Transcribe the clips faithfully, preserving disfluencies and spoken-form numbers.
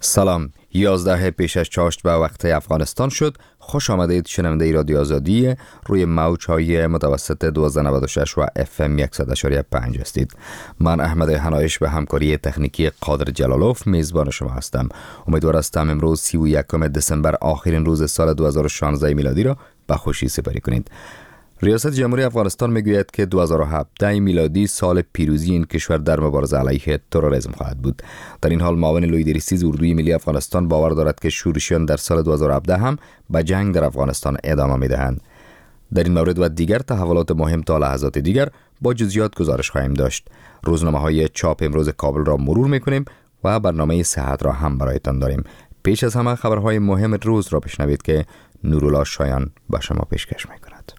سلام. یازده پیش از چاشت به وقت افغانستان شد. خوش آمدید شنونده رادیو آزادی روی موج های متوسط دویست و نود و شش و اف ام صد و پنج هستید. من احمد حنایش به همکاری تکنیکی قادر جلالوف میزبان شما هستم. امیدوار هستم امروز سی و یکم دسامبر آخرین روز سال دو هزار و شانزده میلادی را به خوشی سپری کنید. ریاست جمهوری افغانستان میگوید که دو هزار و هفده میلادی سال پیروزی این کشور در مبارزه علیه تروریسم خواهد بود. در این حال معاون لویدریسیز اردوی ملی افغانستان باور دارد که شورشیان در سال دو هزار و هفده هم به جنگ در افغانستان ادامه میدهند. در این مورد و دیگر تحولات مهم تا لحظات دیگر با جزئیات گزارش خواهیم داشت. روزنامه‌های چاپ امروز کابل را مرور میکنیم و برنامه صحت را هم برایتان داریم. پیش از همه خبرهای مهم روز را بشنوید که نورالله شایان به شما پیشکش میکند.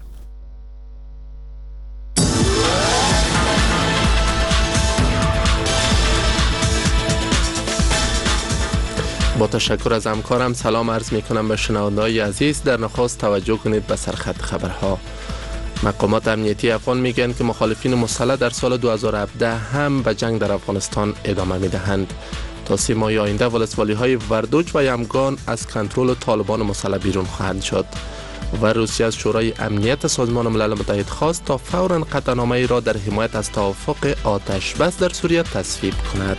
با تشکر از همکارم سلام عرض می کنم به شنونده‌های عزیز. در نخست توجه کنید به سرخط خبرها. مقامات امنیتی افغان میگن که مخالفین مسلح در سال دو هزار و هفده هم به جنگ در افغانستان ادامه میدهند. تا سه ماه آینده ولسوالی‌های وردوج و یمگان از کنترل طالبان مسلح بیرون خواهند شد. و روسیه از شورای امنیت سازمان ملل متحد خواست تا فوراً قطعنامه‌ای را در حمایت از توافق آتش بس در سوریه تصویب کند.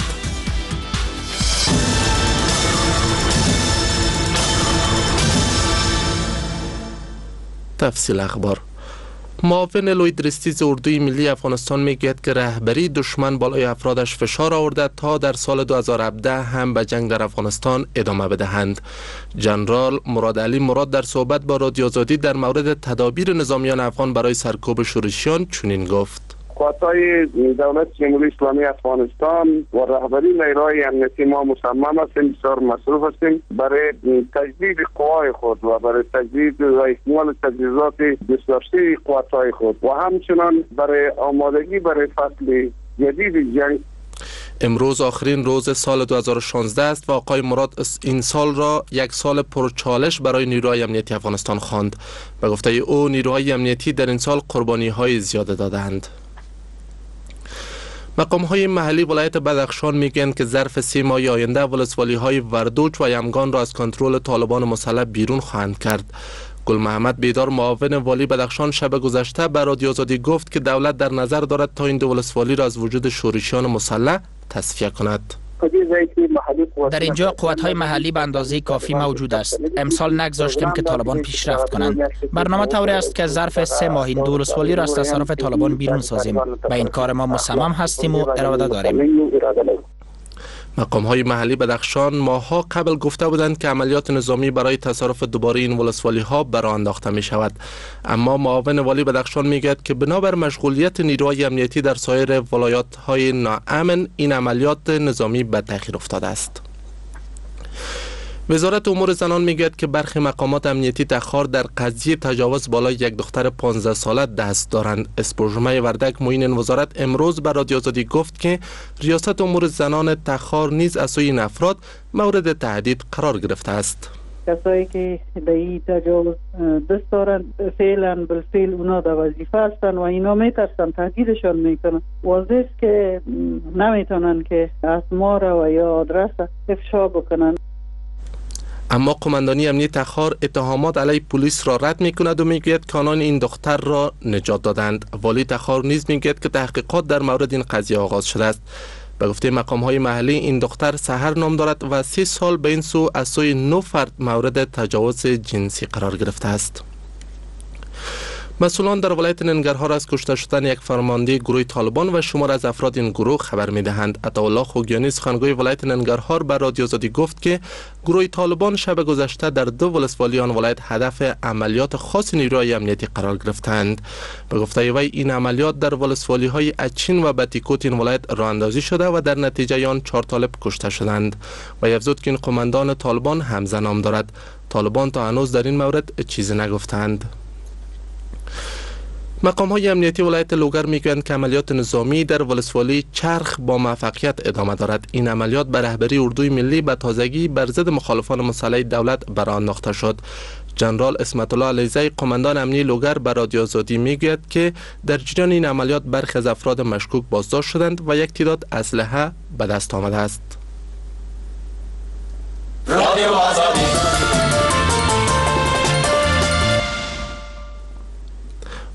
تفصیل اخبار. معاون لویدریسیز اردوی ملی افغانستان میگوید که رهبری دشمن بالای افرادش فشار آورده تا در سال دو هزار و هفده هم به جنگ در افغانستان ادامه بدهند. جنرال مراد علی مراد در صحبت با رادیو آزادی در مورد تدابیر نظامیان افغان برای سرکوب شورشیان چنین گفت: قوات‌های دولت جمهوری اسلامی افغانستان و رهبری نیروهای امنیتی ما مصمم هستیم، بسیار مصروف هستیم برای تجدید قوای خود و برای تجدید و اکمال تجهیزات بسیاری قوات‌های خود و همچنان برای آمادگی برای فصل جدید جنگ. امروز آخرین روز سال دو هزار و شانزده است و آقای مراد این سال را یک سال پرچالش برای نیروهای امنیتی افغانستان خواند. به گفته او نیروهای امنیتی در این سال قربانی‌های زیاده دادند. مقام‌های محلی ولایت بدخشان میگن که ظرف سه ماه آینده ولسوالی‌های وردوج و یمگان را از کنترل طالبان مسلح بیرون خواهند کرد. گل محمد بیدار معاون والی بدخشان شب گذشته به رادیو آزادی گفت که دولت در نظر دارد تا این دو ولسوالی را از وجود شورشیان مسلح تصفیه کند. در اینجا قوت‌های محلی به اندازه کافی موجود است. امسال نگذاشتیم که طالبان پیشرفت کنند. برنامه طوری است که ظرف سه ماه این دو ولسوالی را از تصرف طالبان بیرون سازیم. به این کار ما مصمم هستیم و اراده داریم. مقام‌های محلی بدخشان ماه‌ها قبل گفته بودند که عملیات نظامی برای تصرف دوباره این ولسوالی‌ها برآ انداخته می شود، اما معاون والی بدخشان میگوید که بنابر مشغولیت نیروهای امنیتی در سایر ولایات‌های ناامن این عملیات نظامی به تأخیر افتاده است. وزارت امور زنان میگوید که برخی مقامات امنیتی تخار در قضیه تجاوز بالای یک دختر پانزده ساله دست دارند. اسپوژمه وردک معین این وزارت امروز به رادیو آزادی گفت که ریاست امور زنان تخار نیز از سوی این افراد مورد تهدید قرار گرفته است. کسایی که به این تجاوز دست دارند فعلا بالفعل اونا در وظیفه هستند و اینا میترسن تهدیدشان میکنن. واضح است که نمیتونن که اسما را و یا آدرس افشا بکنن. اما قماندانی امنیت تخار اتهامات علیه پلیس را رد می‌کند و میگوید که آنان این دختر را نجات دادند. والی تخار نیز میگوید که تحقیقات در مورد این قضیه آغاز شده است. به گفته مقام‌های محلی این دختر سحر نام دارد و سه سال به این سو از سوی نه فرد مورد تجاوز جنسی قرار گرفته است. مسئولان در ولایت ننگرهار از کشته شدن یک فرمانده گروه طالبان و شمار از افراد این گروه خبر می‌دهند. عطاالله خوگیانی سخنگوی ولایت ننگرهار به رادیو آزادی گفت که گروه طالبان شب گذشته در دو ولسوالی آن ولایت هدف عملیات خاص نیروهای امنیتی قرار گرفتند. به گفته وی این عملیات در ولسوالی‌های اچین و بتیکوت این ولایت راه اندازی شده و در نتیجه آن چهار طالب کشته شدند. و افزود که این قماندان طالبان حمزه نام دارد. طالبان تا هنوز در این مورد چیزی نگفتند. مقام‌های امنیتی ولایت لوگر میگویند که عملیات نظامی در ولسوالی چرخ با موفقیت ادامه دارد. این عملیات به رهبری اردوی ملی به تازگی بر ضد مخالفان مسلح دولت برآ انداخته شد. جنرال اسمت الله علیزی قماندان امنی لوگر به رادیو آزادی میگوید که در جریان این عملیات برخی از افراد مشکوک بازداشت شدند و یک تعداد اسلحه به دست آمده است.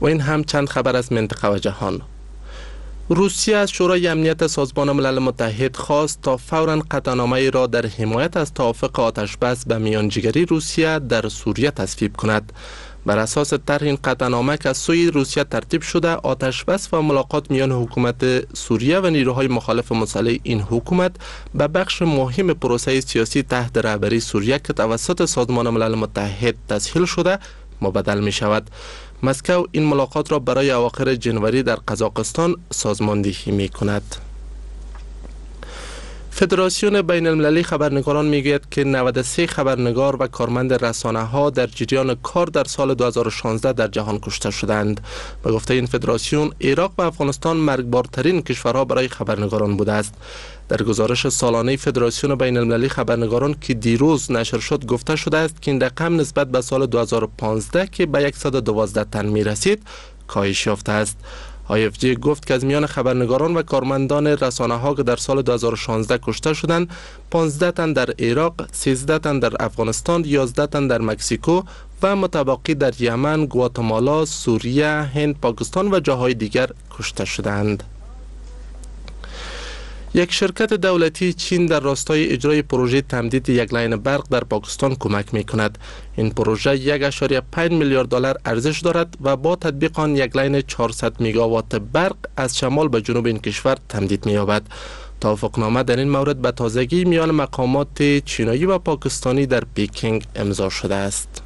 و این هم چند خبر از منطقه و جهان. روسیه از شورای امنیت سازمان ملل متحد خواست تا فوراً قطعنامه‌ای را در حمایت از توافق آتشبس به میانجیگری روسیه در سوریه تصویب کند. بر اساس طرح این قطعنامه که از سوی روسیه ترتیب شده، آتشبس و ملاقات میان حکومت سوریه و نیروهای مخالف مسلح این حکومت به بخش مهم پروسه سیاسی تحت رهبری سوریه که توسط سازمان ملل متحد تسهیل شده مبدل می شود. مسکو این ملاقات را برای اواخر جنوری در قزاقستان سازماندهی می کند. فدراسیون بین المللی خبرنگاران میگوید که نود و سه خبرنگار و کارمند رسانه ها در جریان کار در سال دو هزار و شانزده در جهان کشته شدند. به گفته این فدراسیون، عراق و افغانستان مرگبارترین کشورها برای خبرنگاران بوده است. در گزارش سالانه فدراسیون بین المللی خبرنگاران که دیروز نشر شد گفته شده است که این رقم نسبت به سال دو هزار و پانزده که به صد و دوازده تن می رسید کاهش یافته است. آی اف جی گفت که از میان خبرنگاران و کارمندان رسانه ها که در سال دو هزار و شانزده کشته شدند، پانزده تن در عراق، سیزده تن در افغانستان، یازده تن در مکزیکو و متبقی در یمن، گواتمالا، سوریه، هند، پاکستان و جاهای دیگر کشته شدند. یک شرکت دولتی چین در راستای اجرای پروژه تمدید یک لاین برق در پاکستان کمک می کند. این پروژه یک و پنج میلیارد دلار ارزش دارد و با تطبیق آن یک لاین چهارصد مگاوات برق از شمال به جنوب این کشور تمدید می یابد. توافقنامه در این مورد به تازگی میان مقامات چینایی و پاکستانی در پکینگ امضا شده است.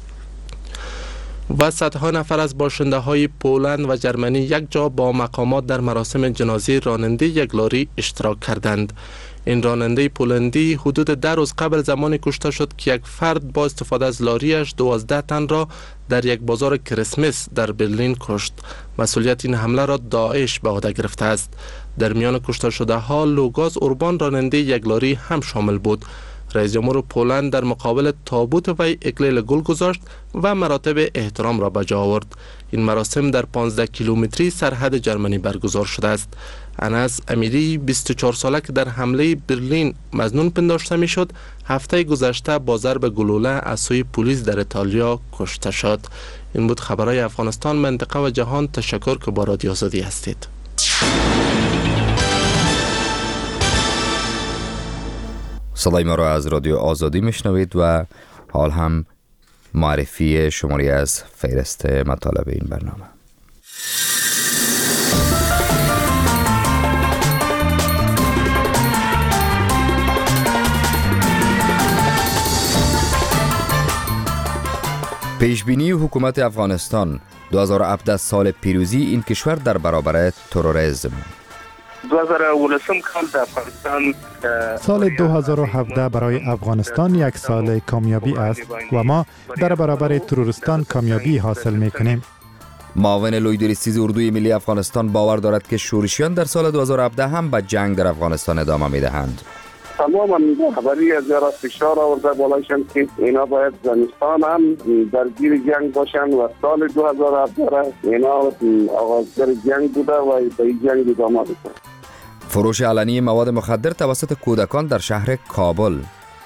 و صدها نفر از باشنده های پولند و جرمنی یک جا با مقامات در مراسم جنازه راننده یک لاری اشتراک کردند. این راننده پولندی حدود ده روز قبل زمانی کشته شد که یک فرد با استفاده از لاریش دوازده تن را در یک بازار کریسمس در برلین کشت. مسئولیت این حمله را داعش به عهده گرفته است. در میان کشته شده ها لوگاز اوربان راننده یک لاری هم شامل بود. رئیس جمهور پولند در مقابل تابوت وی اکلیل گل گذاشت و مراتب احترام را به جا آورد. این مراسم در پانزده کیلومتری سرحد جرمنی برگزار شده است. انس امیری بیست و چهار ساله که در حمله برلین مظنون پنداشته میشد، هفته گذشته با ضرب گلوله از سوی پلیس در ایتالیا کشته شد. این بود خبرهای افغانستان، منطقه و جهان. تشکر که با رادیو آزادی هستید. صدای ما را از رادیو آزادی میشنوید و حال هم معرفی شماری از فهرست مطالب این برنامه. پیشبینی حکومت افغانستان دو هزار و هفده سال پیروزی این کشور در برابر تروریسم. دو هزار و نود کال در افغانستان سال دو هزار و هفده برای افغانستان یک سال کامیابی است و ما در برابر تروریستان کامیابی حاصل میکنیم. معاون لوی سیز اردوی ملی افغانستان باور دارد که شورشیان در سال دو هزار و هفده هم به جنگ در افغانستان ادامه میدهند. تماما خبری از یارا فشار آورده بالایشان که اینا باید زمستان هم درگیر جنگ باشن و سال دو هزار و هفده اینا آغازگر جنگ بوده و به این جنگ ادامه بده. فروش علنی مواد مخدر توسط کودکان در شهر کابل.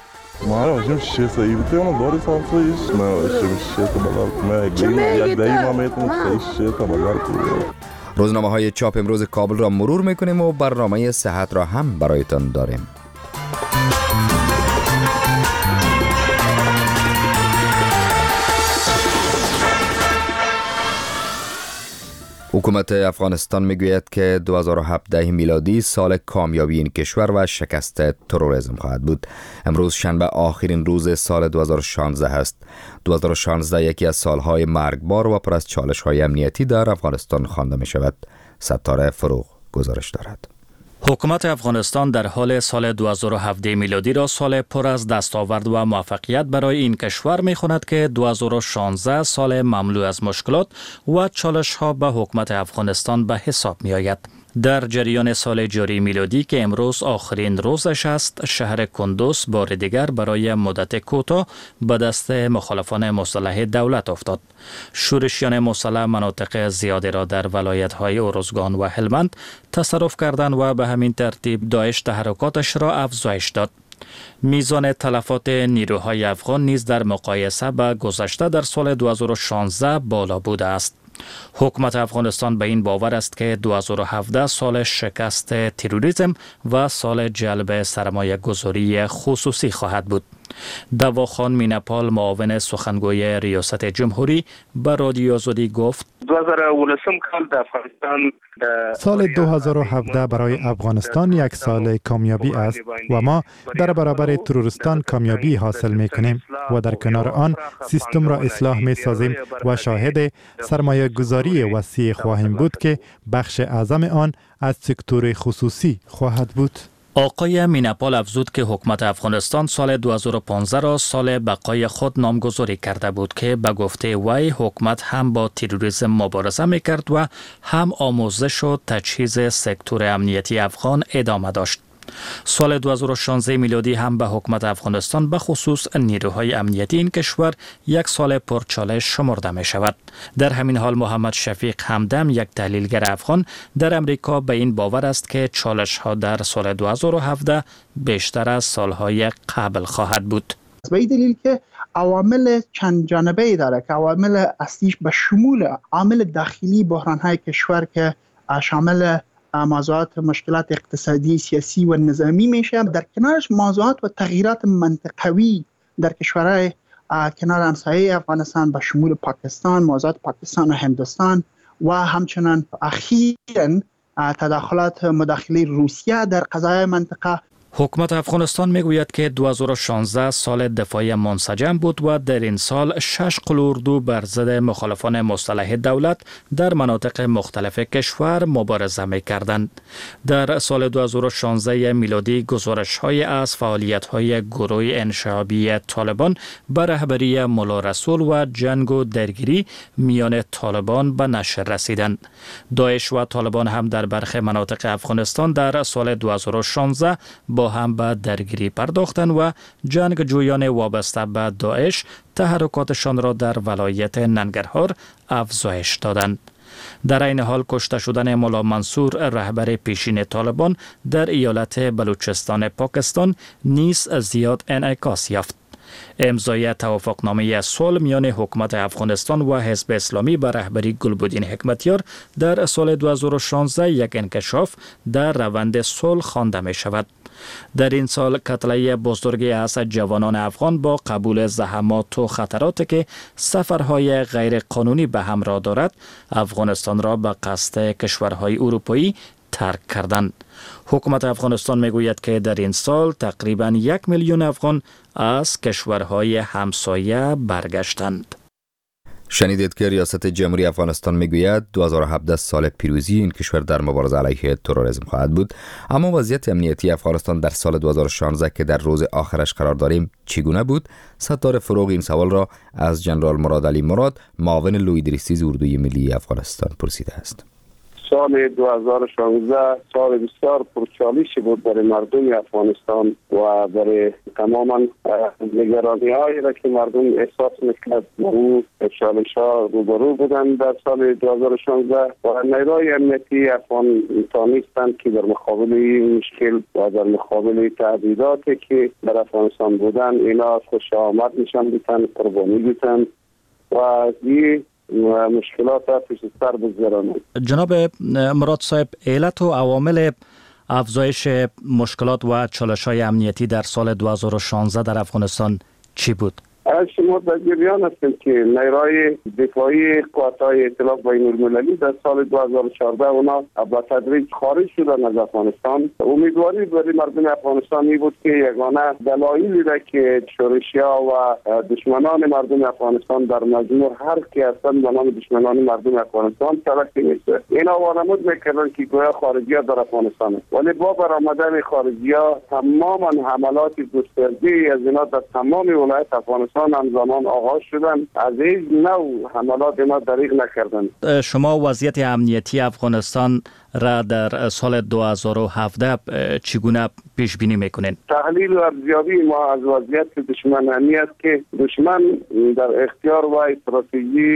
روزنامه های چاپ امروز کابل را مرور میکنیم و برنامه صحت را هم برایتان داریم. حکومت افغانستان میگوید که دو هزار و هفده میلادی سال کامیابی این کشور و شکست تروریسم خواهد بود. امروز شنبه آخرین روز سال دو هزار و شانزده است. دو هزار و شانزده یکی از سالهای مرگبار و پر از چالش‌های امنیتی در افغانستان خوانده می شود. ستاره فروغ گزارش دارد. حکومت افغانستان در حال سال دو هزار و هفده میلادی را سال پر از دستاورد و موفقیت برای این کشور می خواند که دو هزار و شانزده سال مملو از مشکلات و چالش ها به حکومت افغانستان به حساب می آید. در جریان سال جاری میلادی که امروز آخرین روزش است، شهر کندوز بار دیگر برای مدت کوتاه به دست مخالفان مسلح دولت افتاد. شورشیان مسلح مناطق زیادی را در ولایت‌های ارزگان و هلمند تصرف کردند و به همین ترتیب داعش تحرکاتش را افزایش داد. میزان تلفات نیروهای افغان نیز در مقایسه با گذشته در سال دو هزار و شانزده بالا بوده است. حکومت افغانستان به این باور است که دو هزار و هفده سال شکست تروریسم و سال جلب سرمایه گذاری خصوصی خواهد بود. دواخان مینپال معاون سخنگوی ریاست جمهوری به رادیو آزادی گفت سال دو هزار و هفده برای افغانستان یک سال کامیابی است و ما در برابر تروریستان کامیابی حاصل می کنیم و در کنار آن سیستم را اصلاح می سازیم و شاهد سرمایه گذاری وسیع خواهیم بود که بخش اعظم آن از سکتور خصوصی خواهد بود. آقای مینپال افزود که حکومت افغانستان سال دو هزار و پانزده را سال بقای خود نامگذاری کرده بود که به گفته وی حکومت هم با تروریسم مبارزه میکرد و هم آموزش و تجهیز سکتور امنیتی افغان ادامه داشت. سال دو هزار و شانزده میلادی هم به حکومت افغانستان به خصوص نیروهای امنیتی این کشور یک سال پرچالش شمرده می شود. در همین حال محمد شفیق همدم یک تحلیلگر افغان در امریکا به این باور است که چالش ها در سال دو هزار و هفده بیشتر از سالهای قبل خواهد بود. به این دلیل که عوامل چند جانبه‌ای داره که عوامل اصلیش به شمول عامل داخلی بحران‌های کشور که شامل موضوعات مشکلات اقتصادی، سیاسی و نظامی میشه، در کنارش موضوعات و تغییرات منطقوی در کشورهای کنار همسایه افغانستان به شمول پاکستان، موضوعات پاکستان و هندوستان و همچنان اخیراً تداخلات مداخله روسیه در قضایای منطقه. حکومت افغانستان میگوید که دو هزار و شانزده سال دفاعی منسجم بود و در این سال شش قلوردو بر ضد مخالفان مسلح دولت در مناطق مختلف کشور مبارزه می‌کردند. در سال دو هزار و شانزده میلادی گزارش‌های از فعالیت‌های گروه انشعابی طالبان به رهبری ملا رسول و جنگ و درگیری میان طالبان به نشر رسیدند. داعش و طالبان هم در برخی مناطق افغانستان در سال دو هزار و شانزده با هم به درگیری پرداختند و جنگجویان وابسته به داعش تحرکاتشان را در ولایت ننگرهار افزایش دادند. در این حال کشته شدن ملا منصور رهبر پیشین طالبان در ایالت بلوچستان پاکستان نیز زیاد انعکاس یافت. امضای توافقنامه صلح میان حکومت افغانستان و حزب اسلامی به رهبری گلبدین حکمتیار در سال دو هزار و شانزده یک انکشاف در روند صلح خوانده می شود. در این سال کتله بزرگی از جوانان افغان با قبول زحمات و خطرات که سفرهای غیر قانونی به همراه دارد افغانستان را به قصد کشورهای اروپایی ترک کردند. حکومت افغانستان میگوید که در این سال تقریباً یک میلیون افغان از کشورهای همسایه برگشتند. شنیدید که ریاست جمهوری افغانستان میگوید دو هزار و هفده سال پیروزی این کشور در مبارزه علیه تروریسم خواهد بود. اما وضعیت امنیتی افغانستان در سال دو هزار و شانزده که در روز آخرش قرار داریم چگونه بود؟ ستاره فروغ این سوال را از جنرال مراد علی مراد معاون لویدریسیز اردوی ملی افغانستان پرسیده است. سال دو هزار و شانزده سال بسیار پرچالشی بود برای مردم افغانستان و برای تماما نگرانی هایی را که مردم احساس میکرد او چالش ها روبرو بودند در سال دو هزار و شانزده و نیروهای امنیتی افغان تانستند که در مقابل این مشکل و در مقابل تهدیداتی که در افغانستان بودند اینا خوش آمد نشان بدن، قربانی بدن و این و مشکلات پیش سر بگذرانند. جناب مراد صاحب، علت و عوامل افزایش مشکلات و چالش‌های امنیتی در سال دو هزار و شانزده در افغانستان چی بود؟ شما در جریان هستیم که نیروهای دفاعی قوات‌های ائتلاف بین‌المللی در سال دو هزار و چهارده اونا با تدریج خارج شدن از افغانستان. امیدواری برای مردم افغانستان می بود که یگانه دلایلی را که شورشی‌ها و دشمنان مردم افغانستان در مجموع هر کی هستند به نام دشمنان مردم افغانستان تلقی میشه. اینا وانمود میکردن که گویا خارجی‌ها در افغانستان است. ولی با برآمدن خارجی‌ها تماما حملات گسترده از اینا در تمام ولایت افغانستان همزمان آغاز شدن، از این نوع حملات ما دریغ نکردند. شما وضعیت امنیتی افغانستان را در سال دو هزار و هفده چگونه پیش بینی میکنین؟ تحلیل و ارزیابی ما از وضعیت دشمن همی است که دشمن در اختیار و استراتژی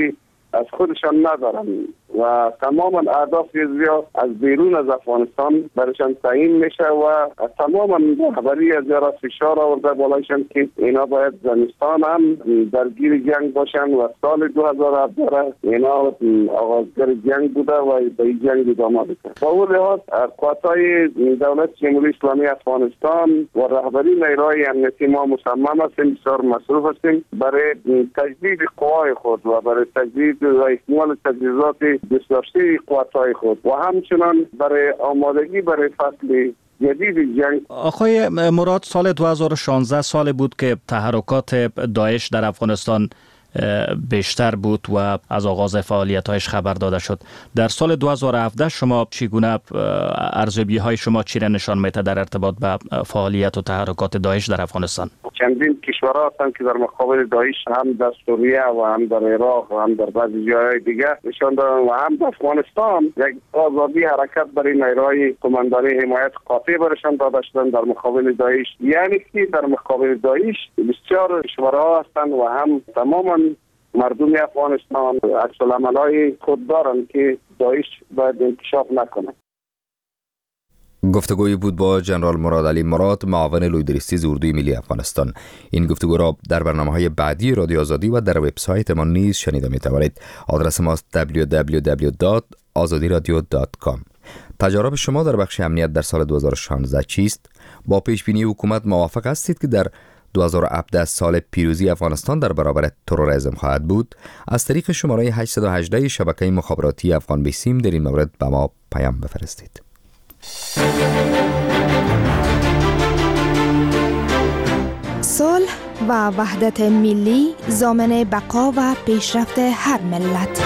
از خودشان ندارن و تماما اهداف زیاد از بیرون از افغانستان برشان تعیین میشه و تماما رهبری از را فشار آورده بالایشان که اینا باید زمستان هم درگیر جنگ باشن و سال دو هزار و هفده اینا آغازگر جنگ بوده و به این جنگ ادامه بده. با اون لحاظ قوت‌های دولت جمهوری اسلامی افغانستان و رهبری نیروهای امنیتی ما مصمم هستیم، بسیار مصروف هستیم برای تجدید قوای خود و برای تجدید و اکمال تجهیزات دسترسی قوت‌های خود و همچنان برای آمادگی برای فصل جدید جنگ. آقای مراد، سال دو هزار و شانزده سال بود که تحرکات داعش در افغانستان بیشتر بود و از آغاز فعالیت‌هایش خبر داده شد. در سال دو هزار و هفده شما چگونه ارزیابی‌های شما چی را نشان می‌دهد در ارتباط به فعالیت و تحرکات داعش در افغانستان؟ چندین کشورها هستند که در مقابل داعش هم در سوریه و هم در عراق و هم در بعضی جاهای دیگه نشان دادن و هم در افغانستان یک آزادی حرکت برای نیروهای کمانداری حمایت قاطع برشان داده شدن در مقابل داعش. یعنی که در مقابل داعش بسیار کشورها هستند و هم تماما مردم افغانستان عکس العمل‌های خود دارند که داعش باید انکشاف نکنه. گفتگوی بود با جنرال مراد علی مراد، معاون لویدریستیز اردوی ملی افغانستان. این گفتگو را در برنامه‌های بعدی رادیو آزادی و در وبسایت ما نیز شنیده می‌توانید. آدرس ما دبلیو دبلیو دبلیو دات آزادی رادیو دات کام. تجارب شما در بخش امنیت در سال دو هزار و شانزده چیست؟ با پیشبینی حکومت موافق هستید که در دو هزار و هفده سال پیروزی افغانستان در برابر تروریسم خواهد بود؟ از طریق شماره هشت یک هشت شبکه مخابراتی افغان بیسیم در این مورد به ما پیام بفرستید. صلح و وحدت ملی ضامن بقا و پیشرفت هر ملت.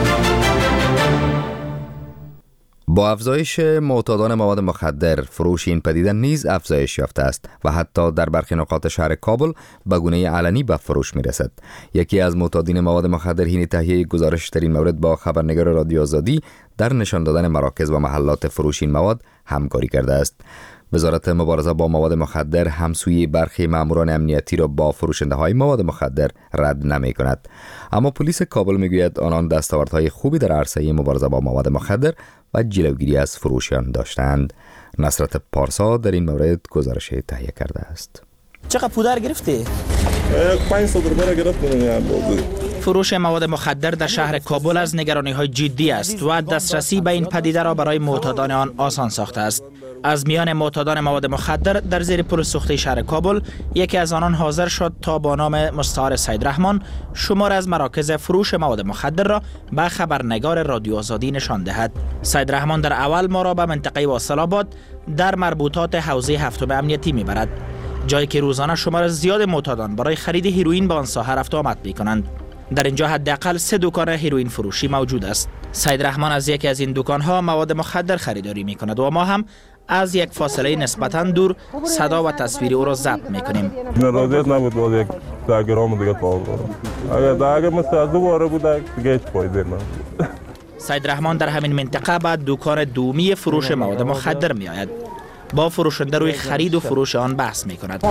با افزایش معتادان مواد مخدر، فروش این پدیده نیز افزایش یافته است و حتی در برخی نقاط شهر کابل به گونه علنی به فروش می رسد. یکی از معتادین مواد مخدر حین تهیه گزارش در این مورد با خبرنگار رادیو آزادی در نشان دادن مراکز و محلات فروش این مواد همکاری کرده است. وزارت مبارزه با مواد مخدر همسوی برخی ماموران امنیتی را با فروشنده های مواد مخدر رد نمی کند. اما پلیس کابل می گوید آنان دستاوردهای خوبی در عرصه مبارزه با مواد مخدر و جلوگیری از فروش آن داشتند. نصرت پارسا در این مورد گزارش تهیه کرده است. چقدر پودر گرفتی؟ پنجصد روپیه گرفتم. فروش مواد مخدر در شهر کابل از نگرانی‌های جدی است و دسترسی به این پدیده را برای معتادان آن آسان ساخته است. از میان معتادان مواد مخدر در زیر پل سوخته شهر کابل یکی از آنان حاضر شد تا با نام مستعار سید رحمان شمار از مراکز فروش مواد مخدر را به خبرنگار رادیو آزادی نشان دهد. سید رحمان در اول ما را به منطقه واصل آباد در مربوطات حوزه هفتم امنیتی میبرد، جایی که روزانه شمار زیاد معتادان برای خرید هیروئین به آن ساحه رفت و آمد می‌کنند. در اینجا حداقل سه دکان هیروئین فروشی موجود است. سید رحمان از یکی از این دکان‌ها مواد مخدر خریداری می‌کند و ما هم از یک فاصله نسبتاً دور صدا و تصویر او را ضبط می‌کنیم. ناراضیت نبود باز یک ده گرم دیگه پاور. اگر ده مثل از دو باره بود دیگه هیچ فایده نبود. سید رحمان در همین منطقه به دکان دومی فروش مواد مخدر می‌آید. با فروشنده روی خرید و فروش آن بحث می‌کند.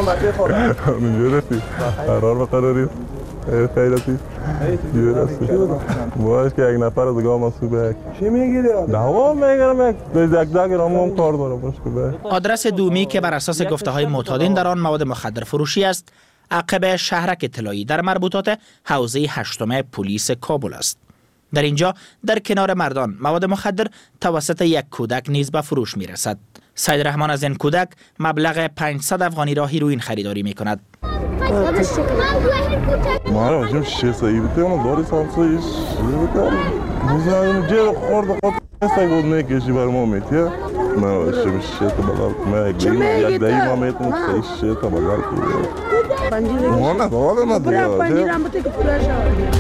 می‌رسی قرار به قراری خیراتی می‌رسی باش که یک نفر دیگه مسئول چی می‌گیری؟ دعوا می‌گیرم یک یک گرم هم کار داره باش که. آدرس دومی که بر اساس گفته‌های معتادین در آن مواد مخدر فروشی است، عقب شهرک اطلاعی در مربوطات حوزه هشتم پلیس کابل است. در اینجا در کنار مردان مواد مخدر توسط یک کودک نیز به فروش می‌رسد. سید رحمان از این کودک مبلغ پانصد افغانی را هیروئین خریداری می‌کند. ما را جم شش سایی بوده اون داری سانسویش بوده. می‌ذاریم جلو خورد خود سگ بود نکشی بر ما میتیه. ما شش شش تا بغل ما یک یک دایی ما میتونم شش شش تا بغل کنیم. ما نه داره نه دیگه.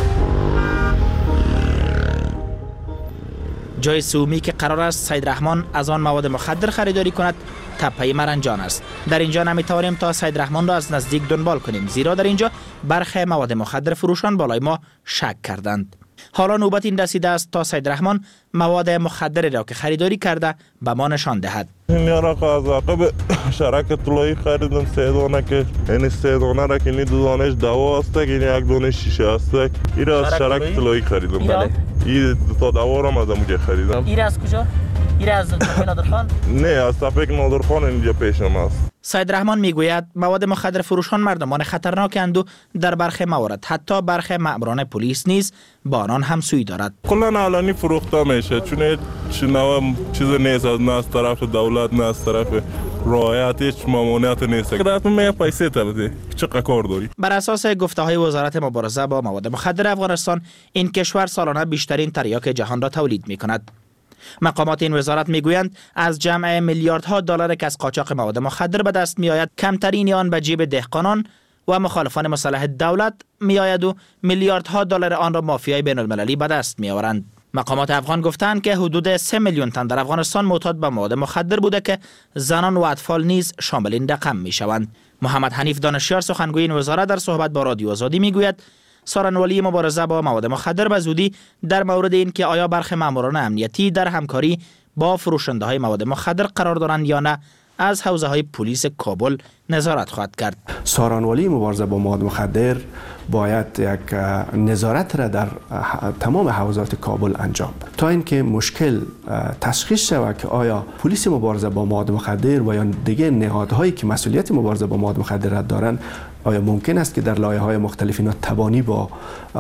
جای سومی که قرار است سید رحمان از آن مواد مخدر خریداری کند تپه مرنجان است. در اینجا نمیتوانیم تا سید رحمان را از نزدیک دنبال کنیم، زیرا در اینجا برخی مواد مخدر فروشان بالای ما شک کردند. حالا نوبت این رسیده است تا سید رحمان مواد مخدر را که خریداری کرده به ما نشان دهد. این یارا از عقب شرک طلایی خریدم سه دانه که این سه دانه را که این دو دانش دوا است که این یک دانه شیشه است. این از شرک طلایی خریدم. بله. این تا دوا را از اونجا خریدم. این از کجا؟ این از تپک نادرخان؟ نه، از تپک نادرخان اینجا پیشم است. سید رحمان میگوید مواد مخدر فروشان مردمان خطرناکند و در برخی موارد حتی برخی مأموران پلیس نیز با آنان همسویی دارد. کلا علنی فروخته میشه چون چنوا چیز نیست، نه از طرف دولت نه از طرف رعایت هیچ ممانعت نیست. رات می پیسه تبدی چقدر کار داری؟ بر اساس گفته‌های وزارت مبارزه با مواد مخدر افغانستان، این کشور سالانه بیشترین تریاک جهان را تولید می‌کند. مقامات این وزارت میگویند از جمع میلیاردها دلار که از قاچاق مواد مخدر به دست میآید، کمترین آن به جیب دهقانان و مخالفان مسلح دولت میآید و میلیاردها دلار آن را مافیای بین المللی به دست میآورند. مقامات افغان گفتند که حدود سه میلیون تن در افغانستان معتاد به مواد مخدر بوده که زنان و اطفال نیز شامل این رقم میشوند. محمد حنیف دانشیار سخنگوی این وزارت در صحبت با رادیو آزادی میگوید سارنوالی مبارزه با مواد مخدر به زودی در مورد این که آیا برخی ماموران امنیتی در همکاری با فروشنده های مواد مخدر قرار دارند یا نه از حوزه های پلیس کابل نظارت خواهد کرد. سارنوالی مبارزه با مواد مخدر باید یک نظارت را در تمام حوزات کابل انجام دهد تا اینکه مشکل تشخیص شود که آیا پلیس مبارزه با مواد مخدر و یا دیگه نهادهایی که مسئولیت مبارزه با مواد مخدر را دارند آیا ممکن است که در لایه‌های مختلف اینا تبانی با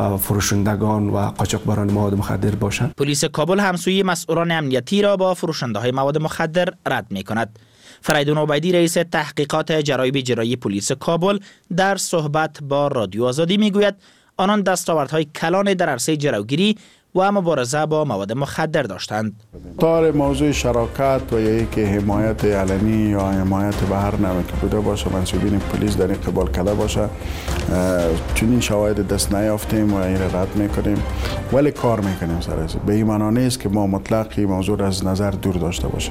فروشندگان و قاچاقبران مواد مخدر باشند. پلیس کابل همسویی مسئولان امنیتی را با فروشنده‌های مواد مخدر رد می‌کند. فریدون عبیدی رئیس تحقیقات جرایم اجرایی پلیس کابل در صحبت با رادیو آزادی میگوید آنان دستاوردهای کلان در عرصه جلوگیری و مبارزه با مواد مخدر داشتند. طور موضوع شراکت و یا اینکه حمایت علنی یا حمایت به هر نوع که بوده باشه منصوبین پلیس در این قبال کرده باشه چون این شواهد دست نیافتیم و این رد میکنیم ولی کار میکنیم سر از به این معنی نیست که ما مطلق موضوع از نظر دور داشته باشیم.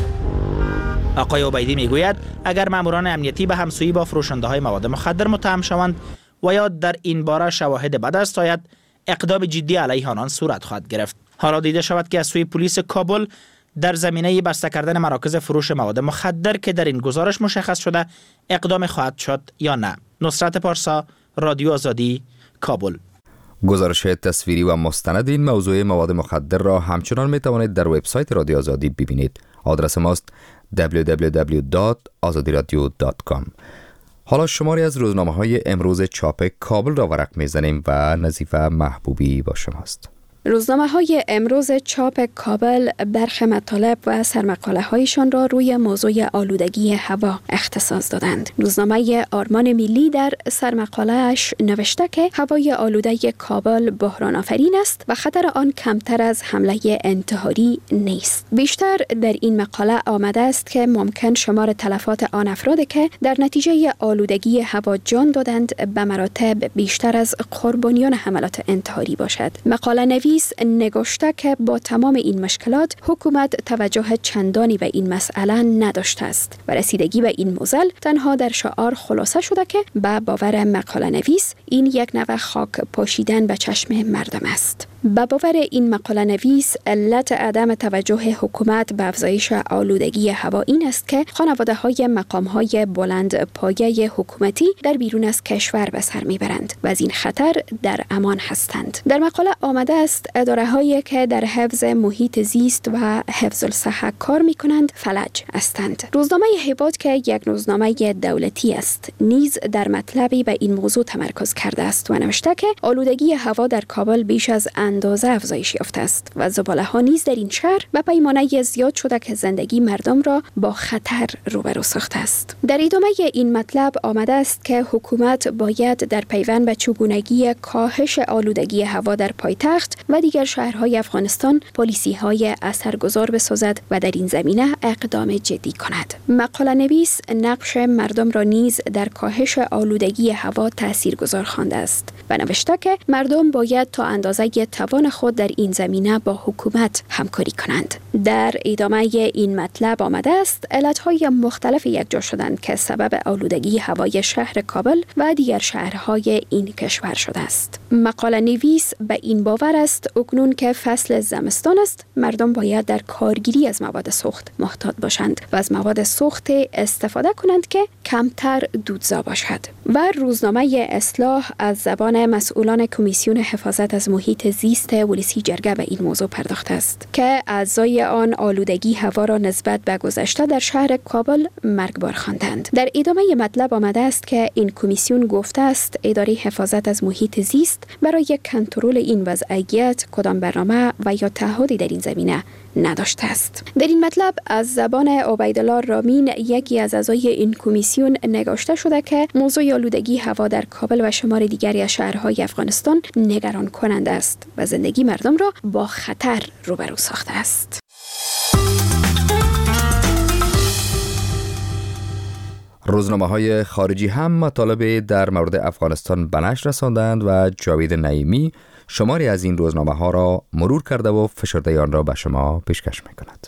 آقای عبیدی میگوید اگر ماموران امنیتی به همسویی با فروشنده های مواد مخدر متهم شوند و یا در این باره شواهد به دست آید اقدام جدی علیه آنان صورت خواهد گرفت. حالا دیده شود که از سوی پلیس کابل در زمینه بسته کردن مراکز فروش مواد مخدر که در این گزارش مشخص شده اقدام خواهد شد یا نه. نصرت پارسا، رادیو آزادی، کابل. گزارش تصویری و مستند این موضوع مواد مخدر را همچنان می توانید در وبسایت رادیو آزادی ببینید. آدرس ماست دبلیو دبلیو دبلیو دات آزادی رادیو دات کام. حالا شماری از روزنامه‌های امروز چاپ کابل را ورق می‌زنیم و نظیفه محبوبی با شماست. روزنامه‌های امروز چاپ کابل برخی مطالب و سرمقاله‌هایشان را روی موضوع آلودگی هوا اختصاص دادند. روزنامه آرمان ملی در سرمقاله‌اش نوشته که هوای آلوده کابل بحران آفرین است و خطر آن کمتر از حمله انتحاری نیست. بیشتر در این مقاله آمده است که ممکن شمار تلفات آن افراد که در نتیجه آلودگی هوا جان دادند به مراتب بیشتر از قربانیان حملات انتحاری باشد. مقاله نویس نگاشته که با تمام این مشکلات حکومت توجه چندانی به این مسئله نداشته است و رسیدگی به این موزل تنها در شعار خلاصه شده که به باور مقاله نویس این یک نوع خاک پاشیدن به چشم مردم است. به باور این مقاله نویس علت عدم توجه حکومت به افزایش آلودگی هوا این است که خانواده‌های مقام‌های بلند پایه حکومتی در بیرون از کشور به سر میبرند و از این خطر در امان هستند. در مقاله آمده است اداره‌هایی که در حفظ محیط زیست و حفظ الصحه کار می‌کنند فلج هستند. روزنامه هیبات که یک روزنامه دولتی است نیز در مطلبی به این موضوع تمرکز کرده است و نوشته که آلودگی هوا در کابل بیش از اندازه افزایش یافته است و زباله‌ها نیز در این شهر به پیمانه زیاد شده که زندگی مردم را با خطر روبرو ساخته است. در ادامه این مطلب آمده است که حکومت باید در پیوند به چگونگی کاهش آلودگی هوا در پایتخت و دیگر شهرهای افغانستان پالیسی‌های اثرگذار بسازد و در این زمینه اقدام جدی کند. مقاله نویس نقش مردم را نیز در کاهش آلودگی هوا تاثیرگذار خوانده است و نوشته که مردم باید تا اندازه توان خود در این زمینه با حکومت همکاری کنند. در ادامه این مطلب آمده است علتهای مختلف یکجا شدند که سبب آلودگی هوای شهر کابل و دیگر شهرهای این کشور شده است. مقاله نویس به این باور است اکنون که فصل زمستان است، مردم باید در کارگیری از مواد سوخت محتاط باشند و از مواد سوخت استفاده کنند که کمتر دودزا باشد. و روزنامه اصلاح از زبان مسئولان کمیسیون حفاظت از محیط زیست ولسی جرگه به این موضوع پرداخته است که اعضای آن آلودگی هوا را نسبت به گذشته در شهر کابل مرگبار خواندند. در ادامه مطلب آمده است که این کمیسیون گفته است اداره حفاظت از محیط زیست برای کنترل این وضعیت کدام برنامه و یا تعهدی در این زمینه نداشته است. در این مطلب از زبان عبیدالله رامین یکی از اعضای این کمیسیون نگاشته شده که موضوع آلودگی هوا در کابل و شمار دیگری از شهرهای افغانستان نگران کننده است و زندگی مردم را با خطر روبرو ساخته است. روزنامه‌های خارجی هم مطالب در مورد افغانستان به نشر رساندند و جاوید نعیمی شماری از این روزنامه‌ها را مرور کرده و فشرده آن را به شما پیشکش می‌کند.